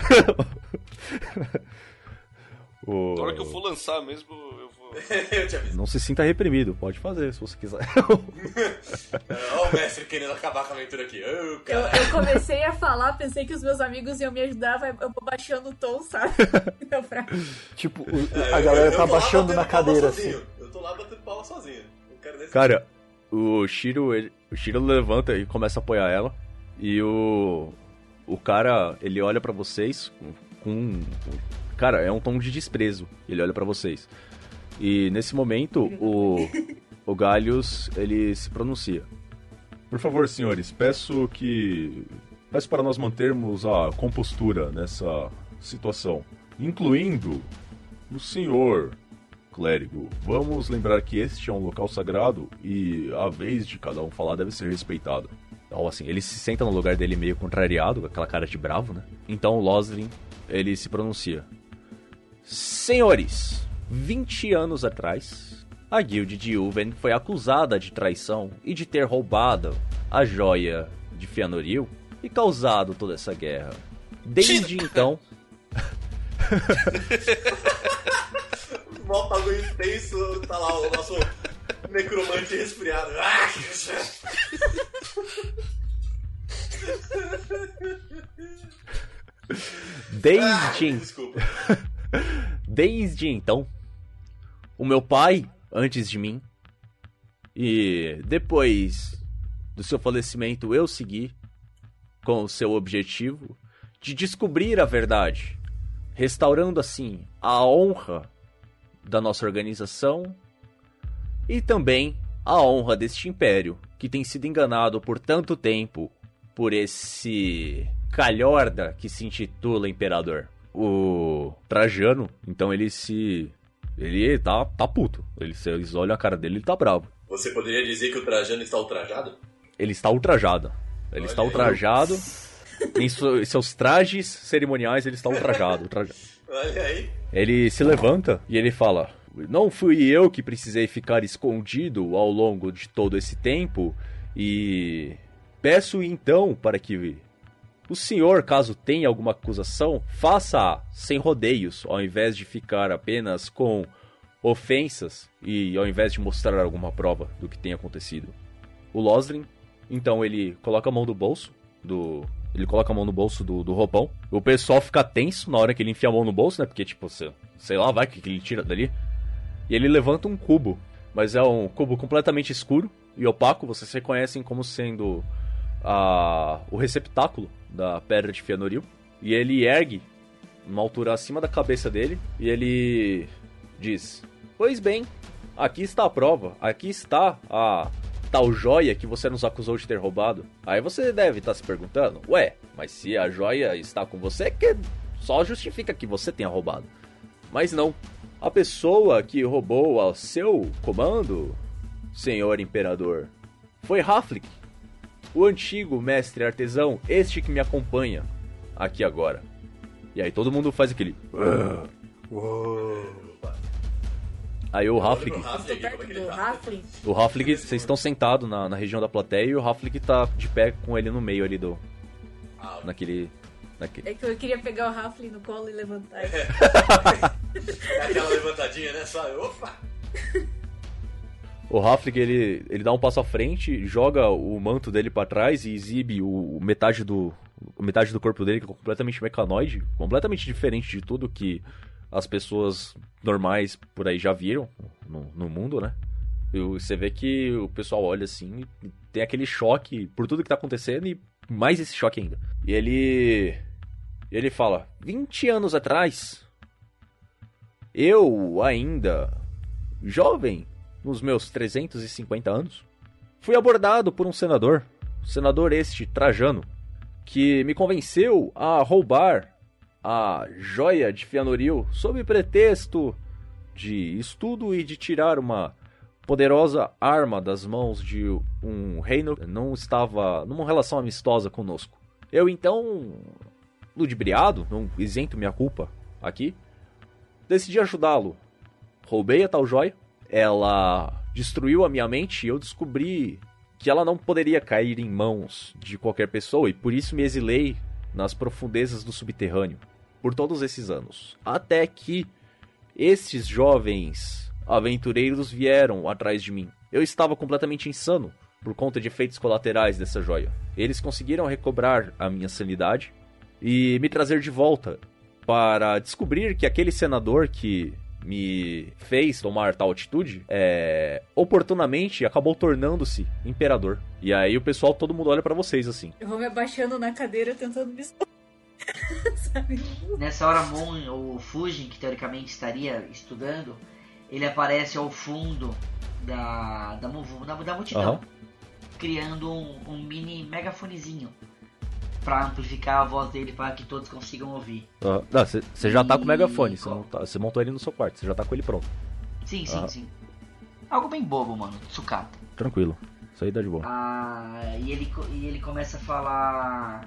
B: o...
D: Na hora que eu for lançar mesmo, eu vou.
E: Eu te aviso.
B: Não se sinta reprimido, pode fazer se você quiser.
E: Olha o mestre querendo acabar com a aventura aqui. Oh,
C: Eu,
E: cara.
C: eu comecei a falar, pensei que os meus amigos iam me ajudar, vai- eu vou baixando o tom, sabe? Então, pra-
G: Tipo, o-
E: É,
G: a
E: eu-
G: galera
E: eu
G: tá
E: tô lá
G: baixando
E: batendo
G: na
E: palma
G: cadeira, assim.
E: sozinho. Eu tô lá batendo palma sozinho. Eu quero desse...
B: Cara, o Shiro, ele, o Shiro levanta e começa a apoiar ela. E o o cara, ele olha pra vocês com, com cara, é um tom de desprezo. Ele olha pra vocês. E nesse momento, o o Galhos, ele se pronuncia.
H: Por favor, senhores, peço que... Peço para nós mantermos a compostura nessa situação. Incluindo o senhor, clérigo. Vamos lembrar que este é um local sagrado e a vez de cada um falar deve ser respeitada.
B: Então, assim, ele se senta no lugar dele meio contrariado, com aquela cara de bravo, né? Então o Loslin, ele se pronuncia. Senhores, vinte anos atrás, a guilde de Uven foi acusada de traição e de ter roubado a joia de Fëanoril e causado toda essa guerra. Desde então...
E: Mó bagulho intenso, tá lá o nosso necromante resfriado. Ah!
B: Desde, en-
E: Desculpa.
B: Desde então, o meu pai, antes de mim, e depois do seu falecimento, eu segui com o seu objetivo de descobrir a verdade, restaurando assim a honra da nossa organização e também a honra deste império, que tem sido enganado por tanto tempo por esse calhorda que se intitula imperador. O Trajano, então ele se... ele tá, tá puto. Ele, se eles olham a cara dele, ele tá bravo.
E: Você poderia dizer que o Trajano está ultrajado?
B: Ele está ultrajado. Ele
E: Olha
B: está
E: aí.
B: ultrajado. Em su- seus trajes cerimoniais, ele está ultrajado. ultrajado.
E: Olha aí.
B: Ele se levanta e ele fala: não fui eu que precisei ficar escondido ao longo de todo esse tempo e peço então para que o senhor, caso tenha alguma acusação, faça sem rodeios, ao invés de ficar apenas com ofensas e ao invés de mostrar alguma prova do que tem acontecido. O Loslin, então ele coloca a mão no bolso do... Ele coloca a mão no bolso do, do roupão. O pessoal fica tenso na hora que ele enfia a mão no bolso, né? Porque, tipo, sei, sei lá, vai que que ele tira dali. E ele levanta um cubo. Mas é um cubo completamente escuro e opaco. Vocês reconhecem como sendo a, o receptáculo da Pedra de Fëanoril. E ele ergue uma altura acima da cabeça dele. E ele diz: pois bem, aqui está a prova. Aqui está a... tal joia que você nos acusou de ter roubado. Aí você deve estar se perguntando: ué, mas se a joia está com você, que só justifica que você tenha roubado. Mas não. A pessoa que roubou ao seu comando, senhor imperador, foi Haflik, o antigo mestre artesão, este que me acompanha aqui agora. E aí todo mundo faz aquele... Aí o Haflik...
C: Eu tô perto do Halfling.
B: O Haflik, vocês estão sentados na, na região da plateia e o Haflik tá de pé com ele no meio ali do... Naquele... naquele...
C: É que eu queria pegar o Halfling no colo e levantar ele.
E: É aquela levantadinha, né? Só, opa!
B: O Haflik, ele, ele dá um passo à frente, joga o manto dele pra trás e exibe o, o metade do... metade do corpo dele, que é completamente mecanoide, completamente diferente de tudo que as pessoas normais por aí já viram no, no mundo, né? E você vê que o pessoal olha assim e tem aquele choque por tudo que tá acontecendo e mais esse choque ainda. E ele... ele fala, vinte anos atrás, eu ainda, jovem, nos meus trezentos e cinquenta anos, fui abordado por um senador, senador este Trajano, que me convenceu a roubar a joia de Fëanoril sob pretexto de estudo e de tirar uma poderosa arma das mãos de um reino que não estava numa relação amistosa conosco. Eu então, ludibriado, não isento minha culpa aqui, decidi ajudá-lo. Roubei a tal joia, ela destruiu a minha mente e eu descobri que ela não poderia cair em mãos de qualquer pessoa e por isso me exilei nas profundezas do subterrâneo por todos esses anos. Até que estes jovens aventureiros vieram atrás de mim. Eu estava completamente insano por conta de efeitos colaterais dessa joia. Eles conseguiram recobrar a minha sanidade e me trazer de volta para descobrir que aquele senador que me fez tomar tal atitude, é, oportunamente acabou tornando-se imperador. E aí o pessoal, todo mundo olha pra vocês assim.
C: Eu vou me abaixando na cadeira tentando me esconder. Sabe?
F: Nessa hora, Mon, o Fujin, que teoricamente estaria estudando, ele aparece ao fundo da, da, da, da multidão, uhum. criando um, um mini megafonezinho pra amplificar a voz dele para que todos consigam ouvir.
B: Uhum. Não, você já tá com o megafone, você tá, montou ele no seu quarto, você já tá com ele pronto.
F: Sim, sim, uhum. sim. Algo bem bobo, mano, sucata.
B: Tranquilo, isso aí dá de boa.
F: Ah, e ele, e ele começa a falar...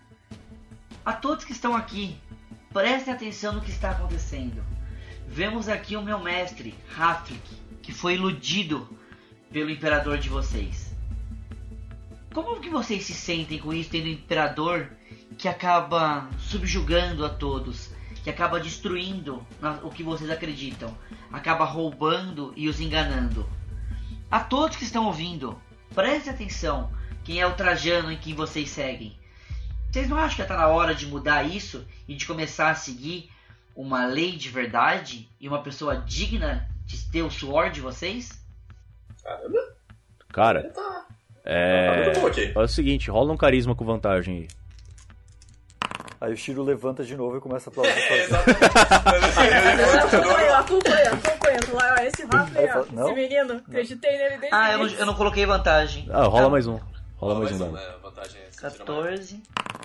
F: A todos que estão aqui, prestem atenção no que está acontecendo. Vemos aqui o meu mestre, Raflik, que foi iludido pelo imperador de vocês. Como que vocês se sentem com isso, tendo um imperador que acaba subjugando a todos, que acaba destruindo o que vocês acreditam, acaba roubando e os enganando? A todos que estão ouvindo, prestem atenção quem é o Trajano em quem vocês seguem. Vocês não acham que está na hora de mudar isso e de começar a seguir uma lei de verdade e uma pessoa digna de ter o suor de vocês?
E: Caramba.
B: Cara,
E: tá...
B: é...
E: Tá aqui.
B: é o seguinte, rola um carisma com vantagem aí.
G: Aí o Shiro levanta de novo e começa a aplaudir.
E: É, exatamente.
C: Acompanha, acompanha, acompanha. Esse Rafa aí, ó.
G: Não?
C: Esse menino, acreditei nele desde
F: Ah, eu não, eu não coloquei vantagem.
B: Ah, rola
F: Então,
B: mais um. Rola mais um dano.
E: É, vantagem é
F: quatorze.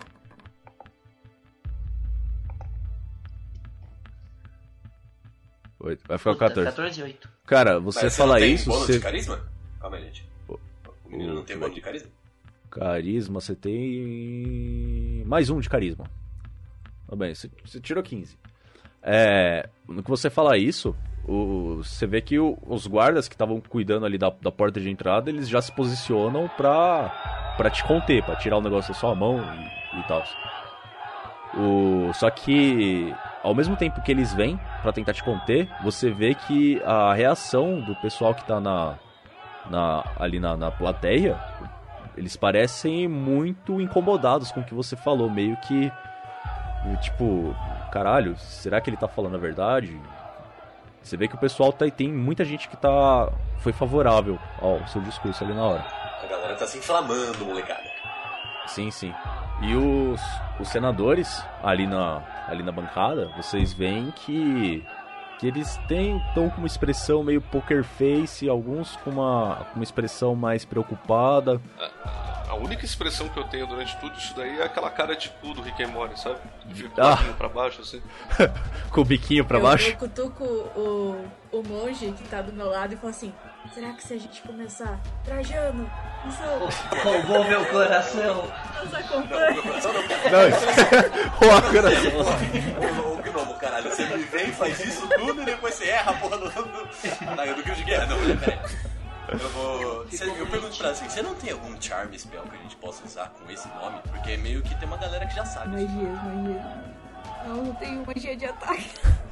B: oito. Vai ficar com quatorze.
F: quatorze e oito.
B: Cara, você
E: Mas
B: fala
E: não tem
B: isso...
E: bônus
B: você...
E: de carisma? Calma aí, gente. O menino não tem bônus de carisma?
B: Carisma, você tem... mais um de carisma. Tá bem, você, você tirou quinze. É... No que você fala isso, o... você vê que o... os guardas que estavam cuidando ali da... da porta de entrada, eles já se posicionam pra, pra te conter, pra tirar o negócio da sua mão e, e tal. O... Só que, ao mesmo tempo que eles vêm pra tentar te conter, você vê que a reação do pessoal que tá na... Na... ali na... na plateia... Eles parecem muito incomodados com o que você falou, meio que, tipo, caralho, será que ele tá falando a verdade? Você vê que o pessoal tá, tem muita gente que tá, foi favorável ao seu discurso ali na hora.
E: A galera tá se inflamando, molecada.
B: Sim, sim. E os, os senadores ali na, ali na bancada, vocês veem que, que eles têm, estão com uma expressão meio poker face, alguns com uma, com uma expressão mais preocupada.
D: A, a única expressão que eu tenho durante tudo isso daí é aquela cara de cu do Rick and Morty, sabe? Fica com o
B: Ah.
D: biquinho pra baixo, assim.
B: Com o biquinho pra
C: eu,
B: baixo.
C: Eu cutuco o, o monge que tá do meu lado e falo assim: será que se a gente começar, Trajano, nos,
F: Roubou meu coração.
C: nos acompanha?
B: Não, isso... o coração.
E: Ô, Gnomo, caralho, você me vem, faz isso tudo e depois você erra a porra do... do... Não, do grito de guerra, não, peraí. Eu vou... Cê, eu pergunto pra assim, você não tem algum charm spell que a gente possa usar com esse nome? Porque meio que tem uma galera que já sabe.
C: Magia, magia. Não, não tenho magia de ataque.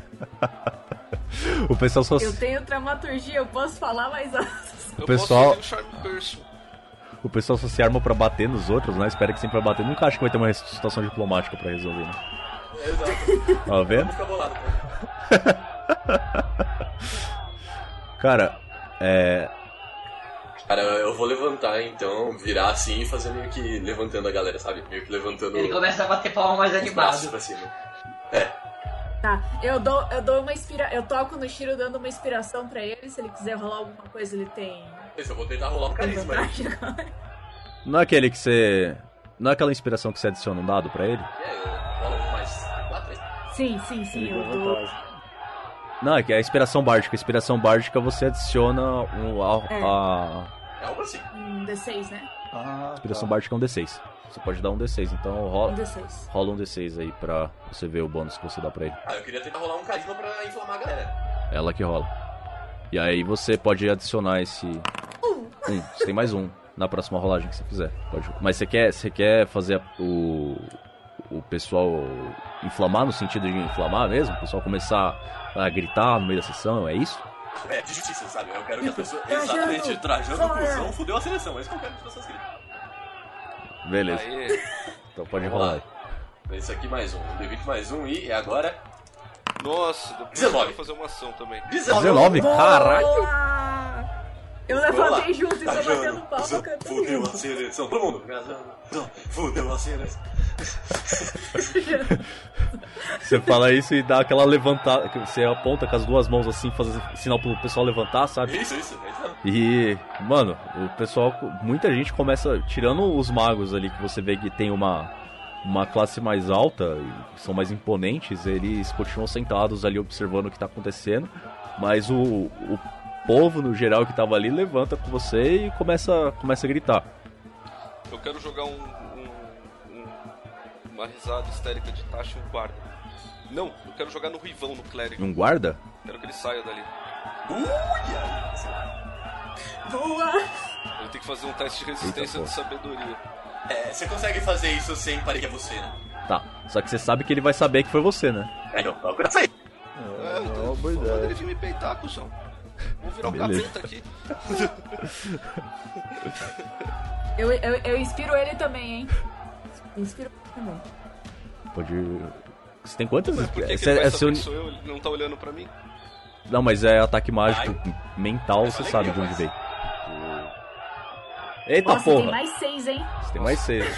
B: O pessoal só...
C: Eu tenho dramaturgia, eu posso falar mais alto.
D: Eu
B: pessoal-
D: posso fazer um Charm Person.
B: O pessoal só se arma pra bater nos outros, né? Espera que sempre vai bater. Nunca acha que vai ter uma situação diplomática pra resolver, né?
E: Exato.
B: Tá vendo?
E: Fica bolado, pô.
B: Cara, é...
E: Cara, eu vou levantar, então, virar assim e fazer meio que levantando a galera, sabe? Meio que levantando
F: Ele começa a bater palma mais
E: os braços
F: animado.
E: pra cima. É.
C: Tá, eu dou, eu dou uma inspira... Eu toco no Shiro dando uma inspiração pra ele. Se ele quiser rolar alguma coisa, ele tem.
E: Esse eu vou tentar rolar um carisma aí.
B: Não é aquele que você... Não é aquela inspiração que você adiciona um dado pra ele?
E: É, rola um mais quatro.
C: Sim, sim, sim.
G: Ele
C: Eu
G: ganha
C: dou.
G: vantagem.
B: Não, é que é a inspiração bárdica. A inspiração bárdica você adiciona um, a,
C: É.
B: a...
E: É algo assim.
C: Um D seis, né?
G: Ah,
B: inspiração
G: tá.
B: bárdica é um D seis. Você pode dar um D seis, então rola,
C: Um D seis.
B: rola um D seis aí pra você ver o bônus que você dá pra ele.
E: Ah, eu queria tentar rolar um carisma pra inflamar a galera.
B: Ela que rola. E aí você pode adicionar esse...
C: Um.
B: Um. Você tem mais um na próxima rolagem que você fizer. Pode. Mas você quer, você quer fazer a- o... o pessoal inflamar no sentido de inflamar mesmo? O pessoal começar a gritar no meio da sessão, é isso?
E: É, de justiça, sabe? Eu quero que as pessoas...
C: Trajano,
E: Exatamente, trajando o
C: fora.
E: cuzão fudeu a seleção. É isso que eu quero que as pessoas gritem.
B: Beleza.
D: Aí,
B: Então pode
E: Vamos
B: rolar.
E: lá. Esse aqui mais um. Um D vinte mais um e agora...
D: nossa, depois
E: dezenove.
D: eu quero fazer uma ação também.
B: dezenove? Caralho!
C: Boa! Eu levantei junto e tô batendo
E: Trajano,
C: palma
E: cuzão,
C: cantando.
E: fudeu a seleção. Todo mundo. Trajano, fudeu a seleção.
B: Você fala isso e dá aquela levantada, que você aponta com as duas mãos assim, faz sinal pro pessoal levantar, sabe?
E: Isso, isso. É isso não.
B: E, mano, o pessoal, muita gente começa, tirando os magos ali, que você vê que tem uma, uma classe mais alta, e são mais imponentes, eles continuam sentados ali observando o que tá acontecendo, mas o, o povo, no geral, que tava ali, levanta com você e começa, começa a gritar.
D: Eu quero jogar um, um- um- uma risada histérica de taxa em um guarda. Não, eu quero jogar no Ruivão, no clérigo.
B: Um guarda?
D: Quero que ele saia dali.
C: Boa!
D: Ele tem que fazer um teste de resistência
B: Eita,
D: de sabedoria.
E: É, você consegue fazer isso sem parecer que é você, né?
B: Tá, só que você sabe que ele vai saber que foi você, né?
E: É, não, não, eu sei.
D: É,
G: É
D: eu
G: uma boa
D: tô falando
G: ideia.
D: ele vir me peitar, cuzão. Vou virar o
B: Beleza.
D: capeta aqui.
C: Eu, eu, eu inspiro ele também, hein? Inspiro ele também.
B: Pode... Você tem quantas?
D: Mas por que, que
B: Você-
D: ele vai
B: é
D: saber
B: seu-
D: que sou eu? Ele não tá olhando pra mim?
B: Não, mas é ataque mágico mental,
E: Eu
B: você
E: falei
B: sabe
E: que
B: de
E: eu
B: onde
E: faço.
B: veio. Eita
C: Nossa,
B: porra!
C: tem mais seis, hein?
B: Você tem mais seis.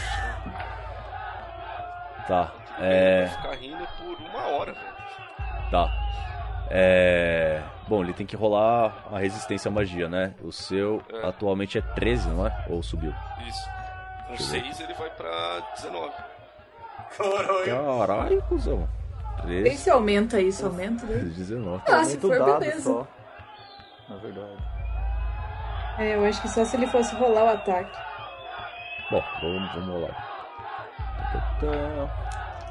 B: Tá,
D: Ele
B: é.
D: vai ficar rindo por uma hora, velho.
B: Tá. É. Bom, ele tem que rolar a resistência à magia, né? O seu
D: É.
B: atualmente é treze, não é? Ou subiu?
D: Isso. Com
B: Deixa eu ver.
D: seis ele vai pra dezenove.
B: Caralho, cuzão.
C: Vê
B: treze,
C: se aumenta isso, aumenta daí.
B: dezenove.
C: Ah, se
G: Muito
C: for,
G: dado
C: beleza.
G: só. Na verdade.
C: É, eu acho que só se ele fosse rolar o ataque.
B: Bom, vamos, vamos rolar. Tá, tá, tá.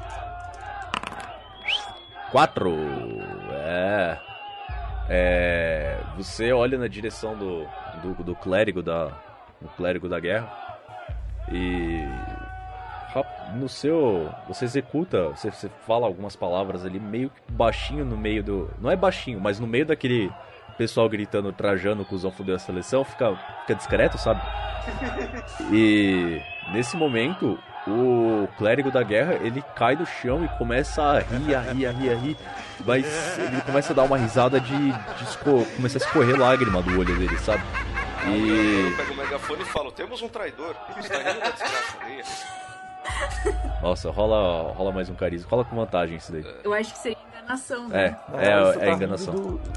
B: Quatro. É. É. Você olha na direção do, do, do clérigo da. Do clérigo da guerra. E. rap- No seu. Você executa. Você, você fala algumas palavras ali, meio que baixinho no meio do. Não é baixinho, mas no meio daquele pessoal gritando, Trajano, cuzão, fudeu a seleção, fica, fica discreto, sabe? E nesse momento, o clérigo da guerra, ele cai no chão e começa a rir, a rir, a rir, a rir. Mas ele começa a dar uma risada de, de esco... começa a escorrer lágrima do olho dele, sabe? E...
D: Eu pego o megafone e falo, temos um traidor. Você tá rindo da desgraça alheia?
B: Nossa, rola, rola mais um carisma. Rola com vantagem isso daí.
C: Eu acho que seria enganação,
B: É,
C: né?
B: é,
G: você
B: é
G: tá
B: enganação.
G: rindo do-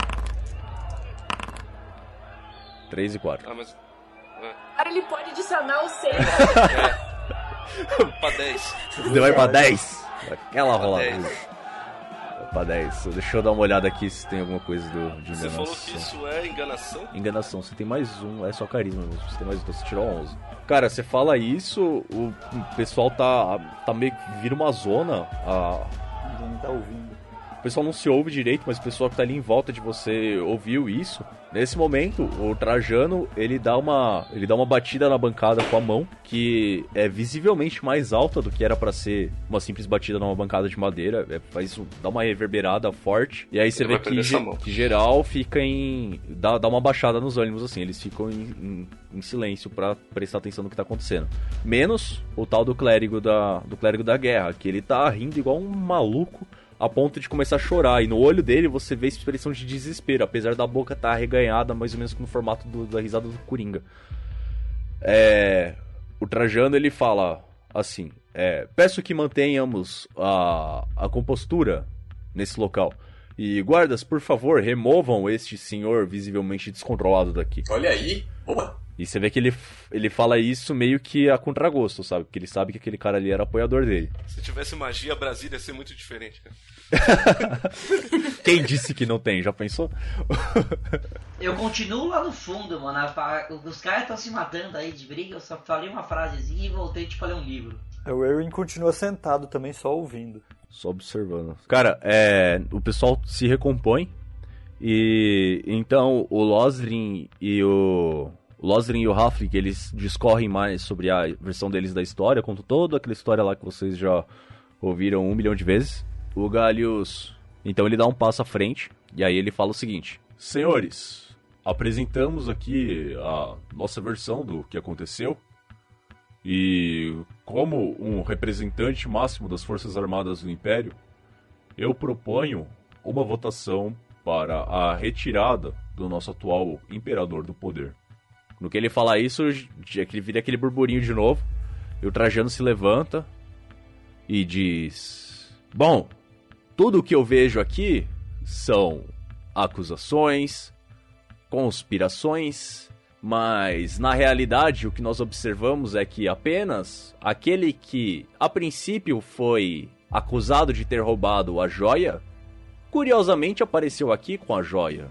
B: três e quatro.
D: Ah, mas...
C: Agora ele pode adicionar o seis.
D: Pra dez.
B: Você vai pra dez? Aquela
D: Pra
B: rolada.
D: dez.
B: Pra dez. Deixa eu dar uma olhada aqui se tem alguma coisa do, de
D: Você
B: enganação.
D: falou que isso é enganação?
B: Enganação, você tem mais um, é só carisma mesmo. Você tem mais um, então você tirou onze. Cara, você fala isso, o o pessoal tá, tá meio que vira uma zona. A,
G: Ninguém tá ouvindo.
B: o pessoal não se ouve direito, mas o pessoal que tá ali em volta de você ouviu isso. Nesse momento, o Trajano, ele dá uma, ele dá uma batida na bancada com a mão, que é visivelmente mais alta do que era pra ser uma simples batida numa bancada de madeira. É, faz isso, dá uma reverberada forte. E aí você
D: Ele
B: vê
D: vai
B: que,
D: perder
B: ge-
D: essa mão.
B: que geral fica em... Dá, dá uma baixada nos ânimos, assim. Eles ficam em, em, em silêncio pra prestar atenção no que tá acontecendo. Menos o tal do clérigo da, do clérigo da guerra, que ele tá rindo igual um maluco, a ponto de começar a chorar. E no olho dele você vê expressão de desespero, apesar da boca estar arreganhada, mais ou menos no formato do, da risada do Coringa. É, o Trajano, ele fala assim, é, peço que mantenhamos a, a compostura nesse local. E guardas, por favor, removam este senhor visivelmente descontrolado daqui.
E: Olha aí, boa.
B: E você vê que ele, ele fala isso meio que a contragosto, sabe? Porque ele sabe que aquele cara ali era apoiador dele.
D: Se tivesse magia, Brasília ia ser muito diferente, cara.
B: Quem disse que não tem? Já pensou?
F: Eu continuo lá no fundo, mano. A- Os caras estão se matando aí de briga. Eu só falei uma frasezinha e voltei tipo a ler um livro.
G: O Erwin continua sentado também, só ouvindo.
B: Só observando. Cara, é, o pessoal se recompõe. E então o Losrin e o... O Losrin e o Halfling, eles discorrem mais sobre a versão deles da história, contam toda aquela história lá que vocês já ouviram um milhão de vezes. O Gallius, então ele dá um passo à frente, e aí ele fala o seguinte:
H: Senhores, apresentamos aqui a nossa versão do que aconteceu. E como um representante máximo das Forças Armadas do Império, eu proponho uma votação para a retirada do nosso atual Imperador do Poder.
B: No que ele fala isso, ele vira aquele burburinho de novo. E o Trajano se levanta e diz: bom, tudo o que eu vejo aqui são acusações, conspirações, mas na realidade o que nós observamos é que apenas aquele que a princípio foi acusado de ter roubado a joia, curiosamente apareceu aqui com a joia,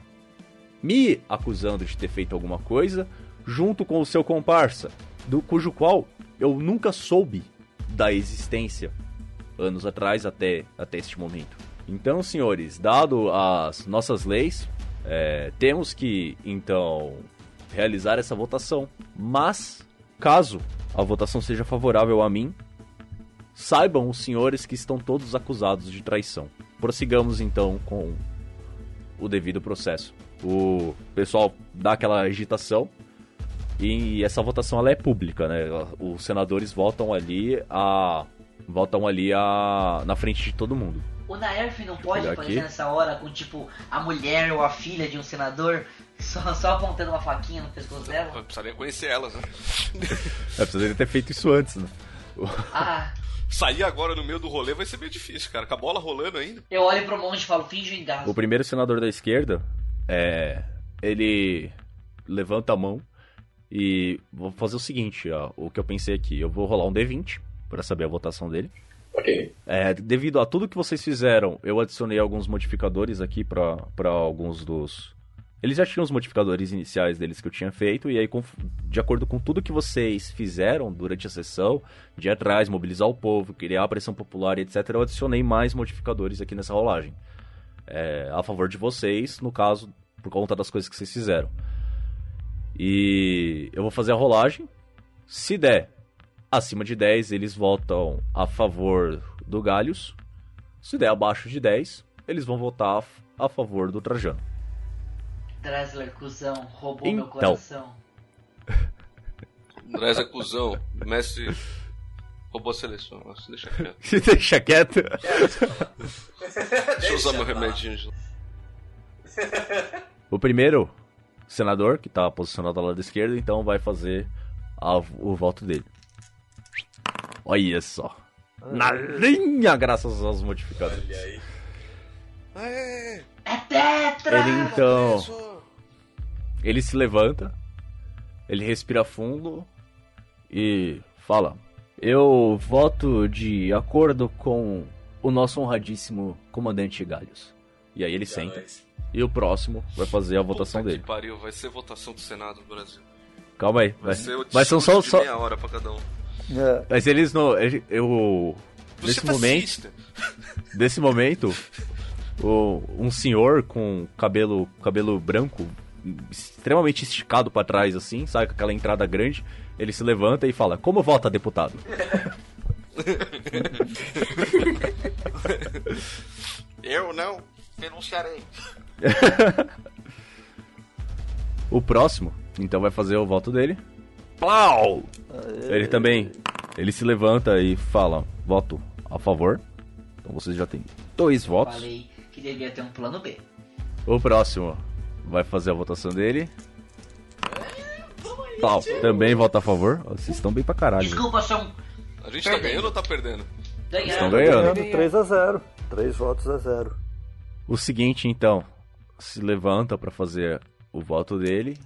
B: me acusando de ter feito alguma coisa, junto com o seu comparsa, do cujo qual eu nunca soube da existência, anos atrás até, até este momento. Então, senhores, dado as nossas leis, é, temos que, então, realizar essa votação. Mas, caso a votação seja favorável a mim, saibam os senhores que estão todos acusados de traição. Prossigamos, então, com o devido processo. O pessoal dá aquela agitação. E essa votação ela é pública, né? Os senadores votam ali a votam ali a na frente de todo mundo.
F: O Naerf não pode
B: Olha
F: aparecer
B: aqui.
F: nessa hora com tipo a mulher ou a filha de um senador só, só apontando uma faquinha no pescoço dela?
D: Eu precisaria conhecer elas, né?
B: É, precisaria ter feito isso antes, né?
F: Ah,
D: Sair agora no meio do rolê vai ser meio difícil, cara. Com a bola rolando ainda.
F: eu olho pro monge e falo, finge um engasgo.
B: O primeiro senador da esquerda, é, ele levanta a mão e vou fazer o seguinte, ó, o que eu pensei aqui, eu vou rolar um D vinte para saber a votação dele.
E: Ok.
B: É, devido a tudo que vocês fizeram, eu adicionei alguns modificadores aqui para alguns dos... Eles já tinham os modificadores iniciais deles que eu tinha feito, e aí, com, de acordo com tudo que vocês fizeram durante a sessão, de ir atrás, mobilizar o povo, criar a pressão popular e etcétera, eu adicionei mais modificadores aqui nessa rolagem. É, a favor de vocês, no caso, por conta das coisas que vocês fizeram. E eu vou fazer a rolagem. Se der acima de dez, eles votam a favor do Gallius. Se der abaixo de dez, eles vão votar a favor do Trajano.
F: Dressler, cuzão, roubou
B: Então.
F: meu coração.
D: Dress é cuzão. Mestre roubou a seleção. Nossa, deixa quieto.
B: Deixa quieto.
D: Deixa eu usar meu remedinho de...
B: O primeiro senador, que tá posicionado ao lado esquerdo, então vai fazer a- o voto dele. Olha só. Na linha, graças aos modificadores.
E: Olha aí.
D: Aê!
F: É tetra!
B: Ele então...
D: Isso!
B: Ele se levanta, ele respira fundo e fala: eu voto de acordo com o nosso honradíssimo comandante Gallius. E aí ele
E: Já
B: senta.
E: nós.
B: E o próximo vai fazer a votação
D: Puta
B: dele.
D: Que pariu, vai ser votação do Senado do Brasil.
B: Calma aí.
D: Vai
B: Vai,
D: ser o
B: vai ser só...
D: discurso de
B: só...
D: meia hora pra cada um.
G: É,
B: Mas eles não... Eu...
D: Você
B: Nesse
D: é
B: momento...
D: fascista.
B: Desse momento, o, um senhor com cabelo, cabelo branco, extremamente esticado pra trás, assim, sabe, com aquela entrada grande, ele se levanta e fala: como vota, deputado?
D: Eu não denunciarei.
B: O próximo, então, vai fazer o voto dele. Plau! Ele também, ele se levanta e fala: voto a favor. Então vocês já têm dois votos.
F: Falei que devia ter um plano B.
B: O próximo vai fazer a votação dele. Tal, também vota a favor. Vocês estão bem pra caralho.
F: Desculpa, são...
D: A gente tá ganhando ou tá perdendo?
B: Vocês estão
F: Ganhando.
B: ganhando.
G: três a zero. três votos a zero.
B: O seguinte, então, se levanta pra fazer o voto dele.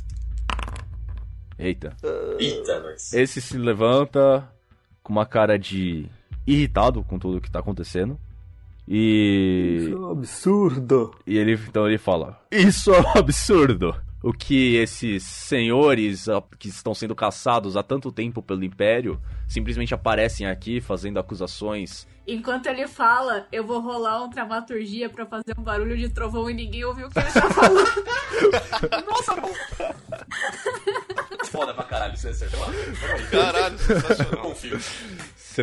B: Eita.
E: Eita, nós.
B: Esse se levanta com uma cara de irritado com tudo que tá acontecendo. E...
G: Isso é um absurdo.
B: E ele, então ele fala: isso é um absurdo. O que esses senhores ah, que estão sendo caçados há tanto tempo pelo Império simplesmente aparecem aqui fazendo acusações.
C: Enquanto ele fala, eu vou rolar uma dramaturgia pra fazer um barulho de trovão e ninguém ouviu o que ele tá falando. Nossa, não.
E: Foda pra caralho, você acertou.
D: Caralho,
E: Eu
D: sensacional.
E: confio.
B: Você...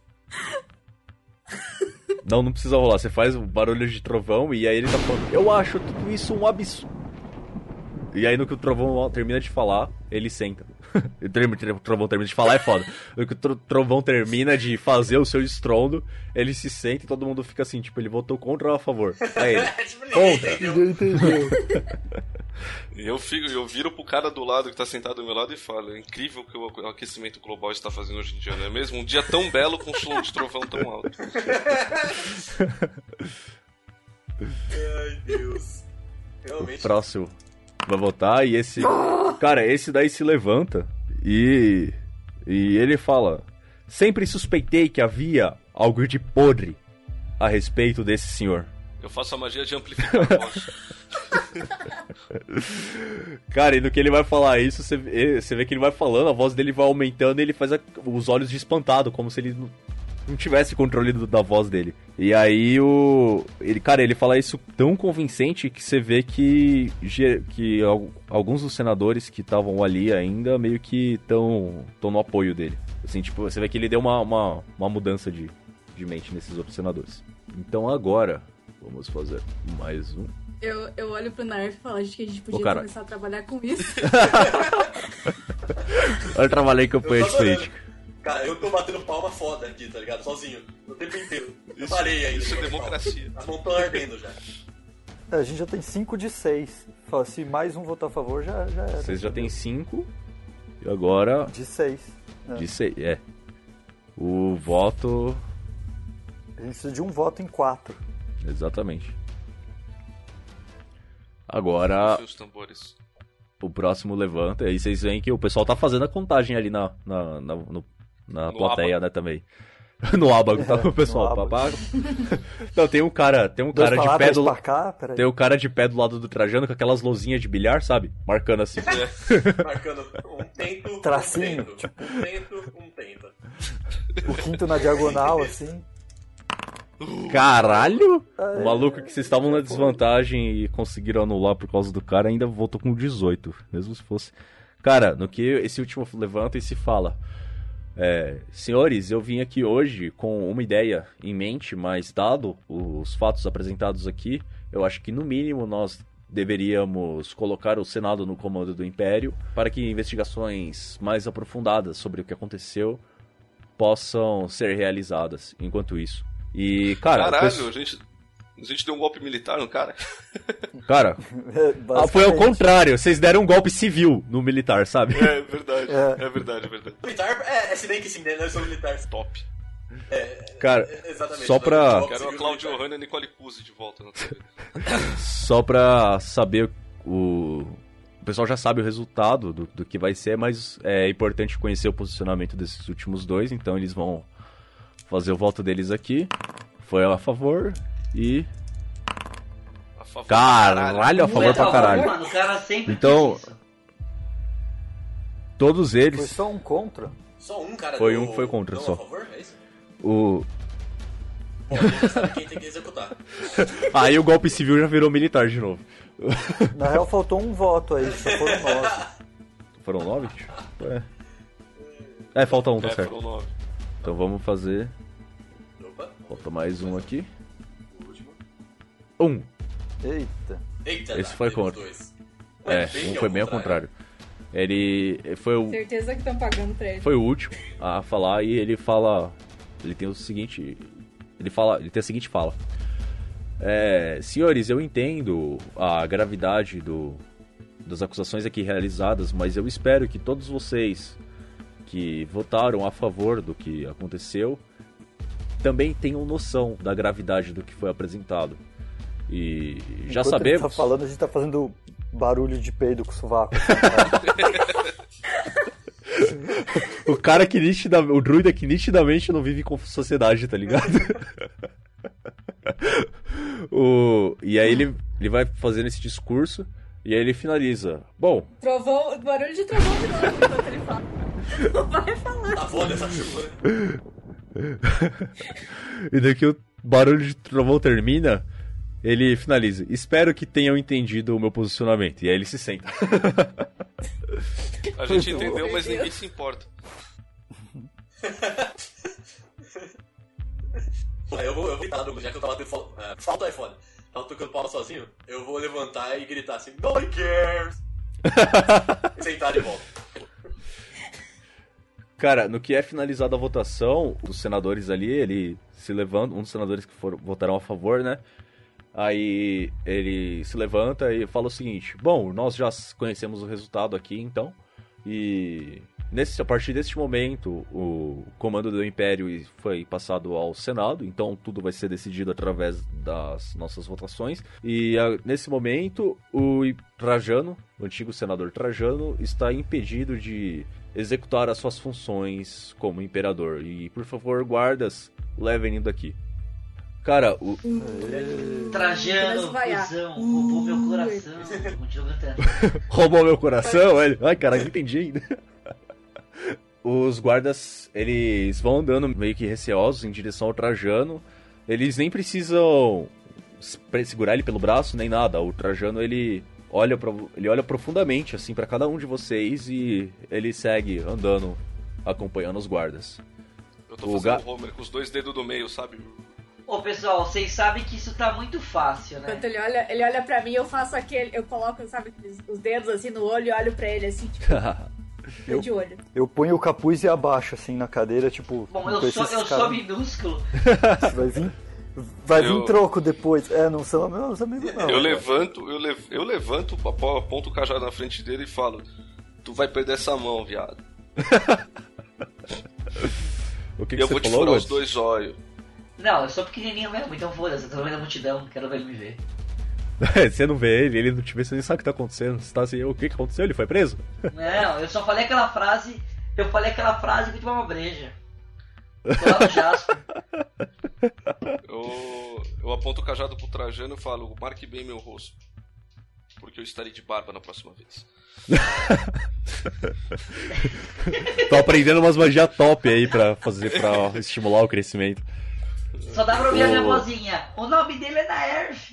B: Não, não precisa rolar. Você faz o barulho de trovão e aí ele tá falando: eu acho tudo isso um absurdo. E aí no que o trovão termina de falar, ele senta. O trovão termina de falar é foda. No que o trovão termina de fazer o seu estrondo, ele se senta e todo mundo fica assim, tipo, ele votou contra ou a favor? Aí ele, contra.
G: Ninguém entendeu.
D: E eu, fico, eu viro pro cara do lado que tá sentado do meu lado e falo: é incrível o que o aquecimento global está fazendo hoje em dia, não é mesmo? Um dia tão belo com um som de trovão tão alto.
E: Ai, Deus.
B: O
E: Realmente.
B: próximo vai votar e esse... Cara, esse daí se levanta e... E ele fala: sempre suspeitei que havia algo de podre a respeito desse senhor.
D: Eu faço a magia de amplificar a voz.
B: Cara, e no que ele vai falar isso, você vê, você vê que ele vai falando, a voz dele vai aumentando e ele faz a- os olhos de espantado, como se ele não, não tivesse controle do- da voz dele. E aí o... Ele, cara, ele fala isso tão convincente que você vê que, ge- que al- alguns dos senadores que estavam ali ainda meio que estão no apoio dele. Assim, tipo, você vê que ele deu uma, uma, uma mudança de, de mente nesses outros senadores. Então agora, vamos fazer mais um.
C: Eu, eu olho pro Narf e falo: acho que a gente podia
B: Ô, cara.
C: começar a trabalhar com isso.
B: Eu trabalhei em campanha
E: Eu
B: de
E: tô adorando.
B: política.
E: Cara, eu tô batendo palma foda aqui, tá ligado? Sozinho. O tempo inteiro. Eu parei ainda.
D: Isso é democracia.
E: As mãos estão ardendo já.
G: É, a gente já tem cinco de seis. Fala, se mais um votar a favor, já, já era.
B: Vocês já tem cinco e agora
G: De seis. É.
B: de seis. É. O voto.
G: A gente precisa de um voto em quatro.
B: Exatamente. Agora
D: Os tambores.
B: o próximo levanta. E aí vocês veem que o pessoal tá fazendo a contagem ali na, na, na, no- na
D: No
B: plateia, né, também. No abago, tá o pessoal.
G: no
B: Papá. Não, tem um cara, tem um
G: Dois
B: cara
G: pra
B: de
G: lá,
B: pé
G: dois
B: do
G: pra cá, peraí.
B: tem um cara de pé do lado do Trajano com aquelas lozinhas de bilhar, sabe? Marcando assim.
E: Marcando um tento,
G: Tracinho,
E: um tento. Um tento, um tento.
G: O quinto na diagonal, assim.
B: Caralho!
G: É,
B: O maluco que vocês estavam na desvantagem e conseguiram anular por causa do cara ainda voltou com dezoito. Mesmo se fosse. Cara, no que esse último levanta e se fala: é, senhores, eu vim aqui hoje com uma ideia em mente, mas dado os fatos apresentados aqui, eu acho que no mínimo nós deveríamos colocar o Senado no comando do Império para que investigações mais aprofundadas sobre o que aconteceu possam ser realizadas enquanto isso. E, cara, o
D: Caralho,
B: pesso-
D: a gente, a gente deu um golpe militar no cara.
B: cara, ah, foi ao
G: Basicamente.
B: contrário, vocês deram um golpe civil no militar, sabe?
D: É verdade,
G: É.
D: é, verdade, é verdade.
E: Militar, é, é se bem que sim, né? Nós somos militares.
D: Top.
B: Cara,
E: É, exatamente.
B: só pra-
E: Nós somos
D: Quero a
E: civis
D: Claudio
E: militares.
D: Hanna e a Nicole Puzzi de volta na T V.
B: Só pra saber o... O pessoal já sabe o resultado do, do que vai ser, mas é importante conhecer o posicionamento desses últimos dois, então eles vão fazer o voto deles aqui. Foi a favor e...
D: A favor,
B: Caralho, a favor
F: Muito
B: pra caralho.
F: Mano, o cara sempre
B: Então-
F: quis isso.
B: Todos
G: Foi
B: eles...
G: só um contra.
E: Só um cara
B: Foi
E: deu-
B: um que foi contra,
E: deu
B: só.
E: a favor? É isso?
B: O...
E: Bom, a gente já sabe quem tem que executar.
B: Aí o golpe civil já virou militar de novo.
G: Na real, faltou um voto aí, só foram nove.
B: Foram nove? É. É, falta um, tá
D: É,
B: certo.
D: foram nove.
B: Então vamos fazer...
E: Opa,
B: Falta mais um aqui.
E: o último.
B: Um.
G: Eita.
E: Eita,
B: Esse
E: tá,
B: foi
E: temos
B: contra.
E: dois.
B: É,
E: bem
B: um
E: ao
B: foi bem ao contrário. Ele foi o,
C: Certeza que estão pagando pra ele.
B: foi o último a falar e ele fala... Ele tem o seguinte... Ele fala, ele tem a seguinte fala. É, senhores, eu entendo a gravidade do, das acusações aqui realizadas, mas eu espero que todos vocês que votaram a favor do que aconteceu também tenham noção da gravidade do que foi apresentado. E já
G: Enquanto
B: sabemos...
G: ele tá falando, a gente tá fazendo barulho de peido com o sovaco.
B: O cara que nitidamente... O druida que nitidamente não vive com sociedade, tá ligado? o... E aí ele, ele vai fazendo esse discurso e aí ele finaliza. Bom...
C: Trovão, barulho de trovão de novo enquanto ele fala. Não vai falar.
E: Tá foda essa chuva.
B: E daqui o barulho de trovão termina, ele finaliza. Espero que tenham entendido o meu posicionamento. E aí ele se senta.
D: A gente entendeu, mas ninguém se importa.
E: Eu vou, eu vou tentar, já que eu tava tendo uh, falta o iPhone, tava tocando palma sozinho, eu vou levantar e gritar assim, nobody cares! E sentar de volta.
B: Cara, no que é finalizada a votação, os senadores ali, ele se levanta, um dos senadores que foram, votaram a favor, né? Aí ele se levanta e fala o seguinte: bom, nós já conhecemos o resultado aqui, então, e nesse, a partir deste momento, o comando do Império foi passado ao Senado, então tudo vai ser decidido através das nossas votações. E a, nesse momento, o Trajano, o antigo senador Trajano, está impedido de executar as suas funções como imperador. E, por favor, guardas, levem-no daqui. Cara, o...
F: Trajano, cuzão, roubou meu coração. Continua cantando.
B: Roubou meu coração? Ele... Ai, cara, não entendi ainda. Os guardas, eles vão andando meio que receosos em direção ao Trajano. Eles nem precisam segurar ele pelo braço, nem nada. O Trajano, ele olha, pra... ele olha profundamente, assim, pra cada um de vocês e ele segue andando, acompanhando os guardas.
D: Eu tô fazendo ga... o Homer com os dois dedos do meio, sabe?
F: Ô pessoal, vocês sabem que isso tá muito fácil, né?
C: Enquanto ele olha, ele olha pra mim, eu faço aquele. Eu coloco, sabe, os dedos assim no olho e olho pra ele assim, tipo.
G: eu,
C: de olho.
G: Eu ponho o capuz e abaixo, assim, na cadeira, tipo.
F: Bom, eu sou, eu sou minúsculo.
G: Vai vir. Vai
D: eu...
G: vir troco depois. É, não são meus amigos, não.
D: Eu levanto, eu, lev... eu levanto, aponto o cajado na frente dele e falo: tu vai perder essa mão, viado.
B: O que
D: e
B: que
D: eu
B: você
D: vou te
B: falou,
D: furar
B: Gods?
D: os dois olhos.
F: Não, eu sou pequenininho mesmo, então foda-se, eu tô no meio da multidão, quero ver ele me ver.
B: Você não vê ele, ele não te vê, você nem sabe o que tá acontecendo. Você tá assim, o que que aconteceu? Ele foi preso?
F: Não, eu só falei aquela frase, eu falei aquela frase que tomar uma breja. Tô lá no Jasper.
D: Eu, eu aponto o cajado pro Trajano e falo: marque bem meu rosto, porque eu estarei de barba na próxima vez.
B: Tô aprendendo umas magias top aí pra fazer, pra estimular o crescimento.
F: Só dá pra ouvir a minha
B: Oh.
F: vozinha. O nome dele é Naerf.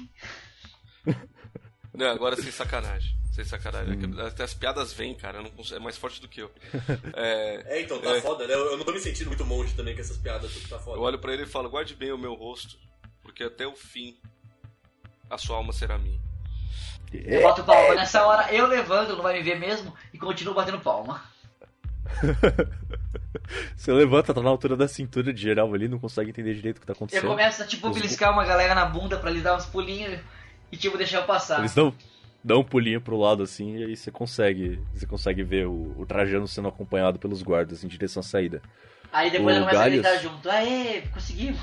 D: Não, agora sem sacanagem. Sem sacanagem. Até as piadas vêm, cara. Eu não consigo, é mais forte do que eu. É,
E: É, então, tá
D: é.
E: foda, né? Eu, eu não tô me sentindo muito monge também com essas piadas, tudo tá foda.
D: Eu olho pra ele e falo: guarde bem o meu rosto, porque até o fim a sua alma será minha.
F: Eu boto palma. Nessa hora eu levanto, não vai me ver mesmo, e continuo batendo palma.
B: Você levanta, tá na altura da cintura de geral ali, não consegue entender direito o que tá acontecendo.
F: Eu começo a tipo
B: Os-
F: beliscar uma galera na bunda pra eles dar uns pulinhos e tipo deixar eu passar.
B: Eles dão, dão um pulinho pro lado assim, e aí você consegue, você consegue ver o, o Trajano sendo acompanhado pelos guardas em direção à saída.
F: Aí depois
B: o
F: eu começo a
B: Galhos-
F: gritar junto. Aê, conseguimos.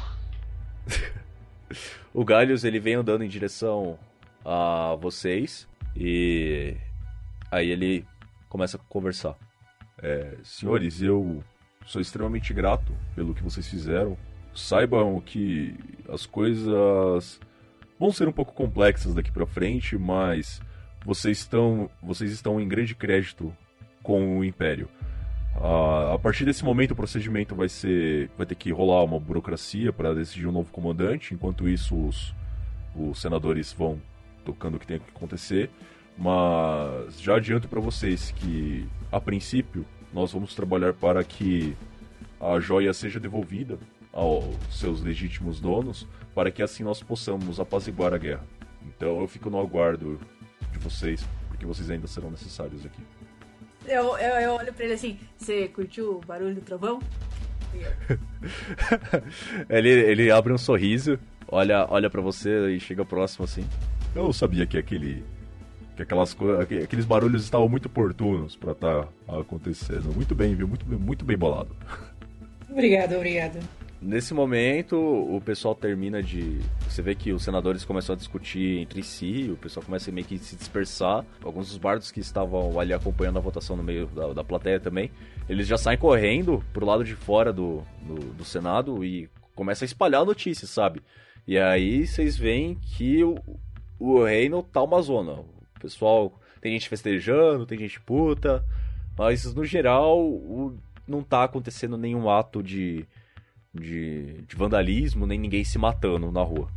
B: O Galhos, ele vem andando em direção a vocês e aí ele começa a conversar.
H: É, senhores, eu sou extremamente grato pelo que vocês fizeram. Saibam que as coisas vão ser um pouco complexas daqui pra frente, mas vocês estão, vocês estão em grande crédito com o Império. Ah, a partir desse momento o procedimento vai ser, vai ter que rolar uma burocracia para decidir um novo comandante. Enquanto isso, os, os senadores vão tocando o que tem que acontecer. Mas já adianto para vocês que, a princípio, nós vamos trabalhar para que a joia seja devolvida aos seus legítimos donos, para que assim nós possamos apaziguar a guerra. Então eu fico no aguardo de vocês, porque vocês ainda serão necessários aqui.
C: Eu, eu, eu olho pra ele assim: você curtiu o barulho do trovão?
B: ele, ele abre um sorriso, olha, olha para você e chega próximo assim.
H: Eu sabia que aquele... que aquelas coisas, aqueles barulhos estavam muito oportunos pra estar acontecendo. Muito bem, viu? Muito, muito bem bolado.
C: Obrigada, obrigada.
B: Nesse momento, o pessoal termina de... Você vê que os senadores começam a discutir entre si, o pessoal começa a meio que se dispersar. Alguns dos bardos que estavam ali acompanhando a votação no meio da, da plateia também, eles já saem correndo pro lado de fora do, do, do Senado e começam a espalhar notícias, sabe? E aí vocês veem que o, o reino tá uma zona. O pessoal, tem gente festejando, tem gente puta, mas no geral o, não tá acontecendo nenhum ato de... De, de vandalismo, nem ninguém se matando na rua.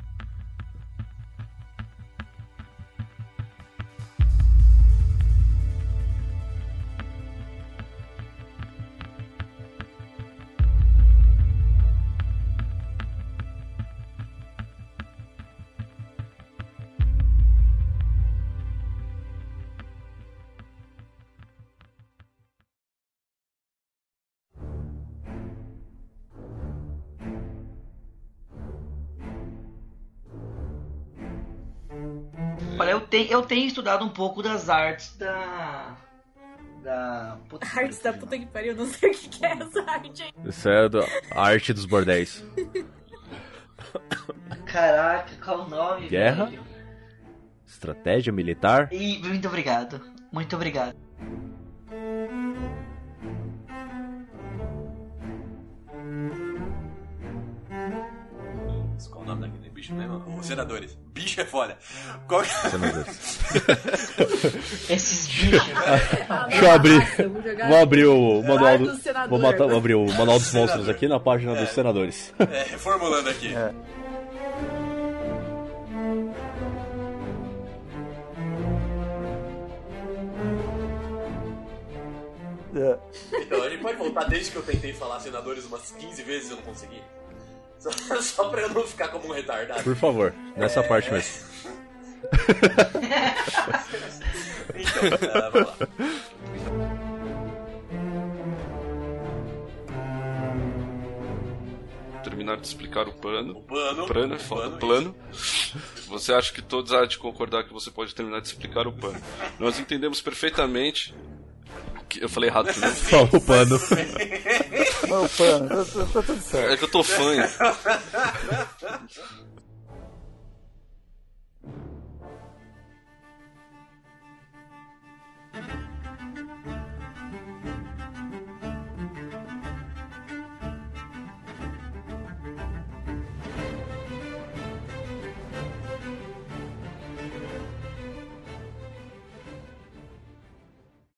F: Olha, eu tenho, eu tenho estudado um pouco das artes da. Da. Puta que
C: Artes da
F: pariu,
C: puta que pariu, eu não sei o que, que é essa arte aí.
B: Isso é do- a arte dos bordéis.
F: Caraca, qual o nome?
B: Guerra?
F: velho?
B: Estratégia militar?
F: E muito obrigado. Muito obrigado.
E: Qual o nome daquele bicho mesmo? Os senadores. Bicho é foda. Qual que...
B: Senadores.
F: Esses bichos.
B: Deixa eu abrir.
C: Nossa, vou jogar
B: Vou abrir o
C: no
B: manual
C: ar
B: do...
C: do senador.
B: Vou matar- vou abrir o manual dos monstros aqui na página dos senadores.
E: É, reformulando aqui.
G: É. É.
E: Então, a gente pode voltar desde que eu tentei falar senadores umas quinze vezes e eu não consegui? Só, só pra eu não ficar como um retardado.
B: Por favor, nessa
E: É.
B: parte mesmo.
E: Então, ah, vamos lá.
D: Terminar de explicar o plano.
E: O plano.
D: Plano é foda.
E: Plano,
D: Plano. Você acha que todos há de concordar que você pode terminar de explicar o plano. Nós entendemos perfeitamente. Que... Eu falei errado primeiro.
B: Só o pano.
G: Não, pano, tá, tá- tá tudo certo.
D: É que eu tô fã.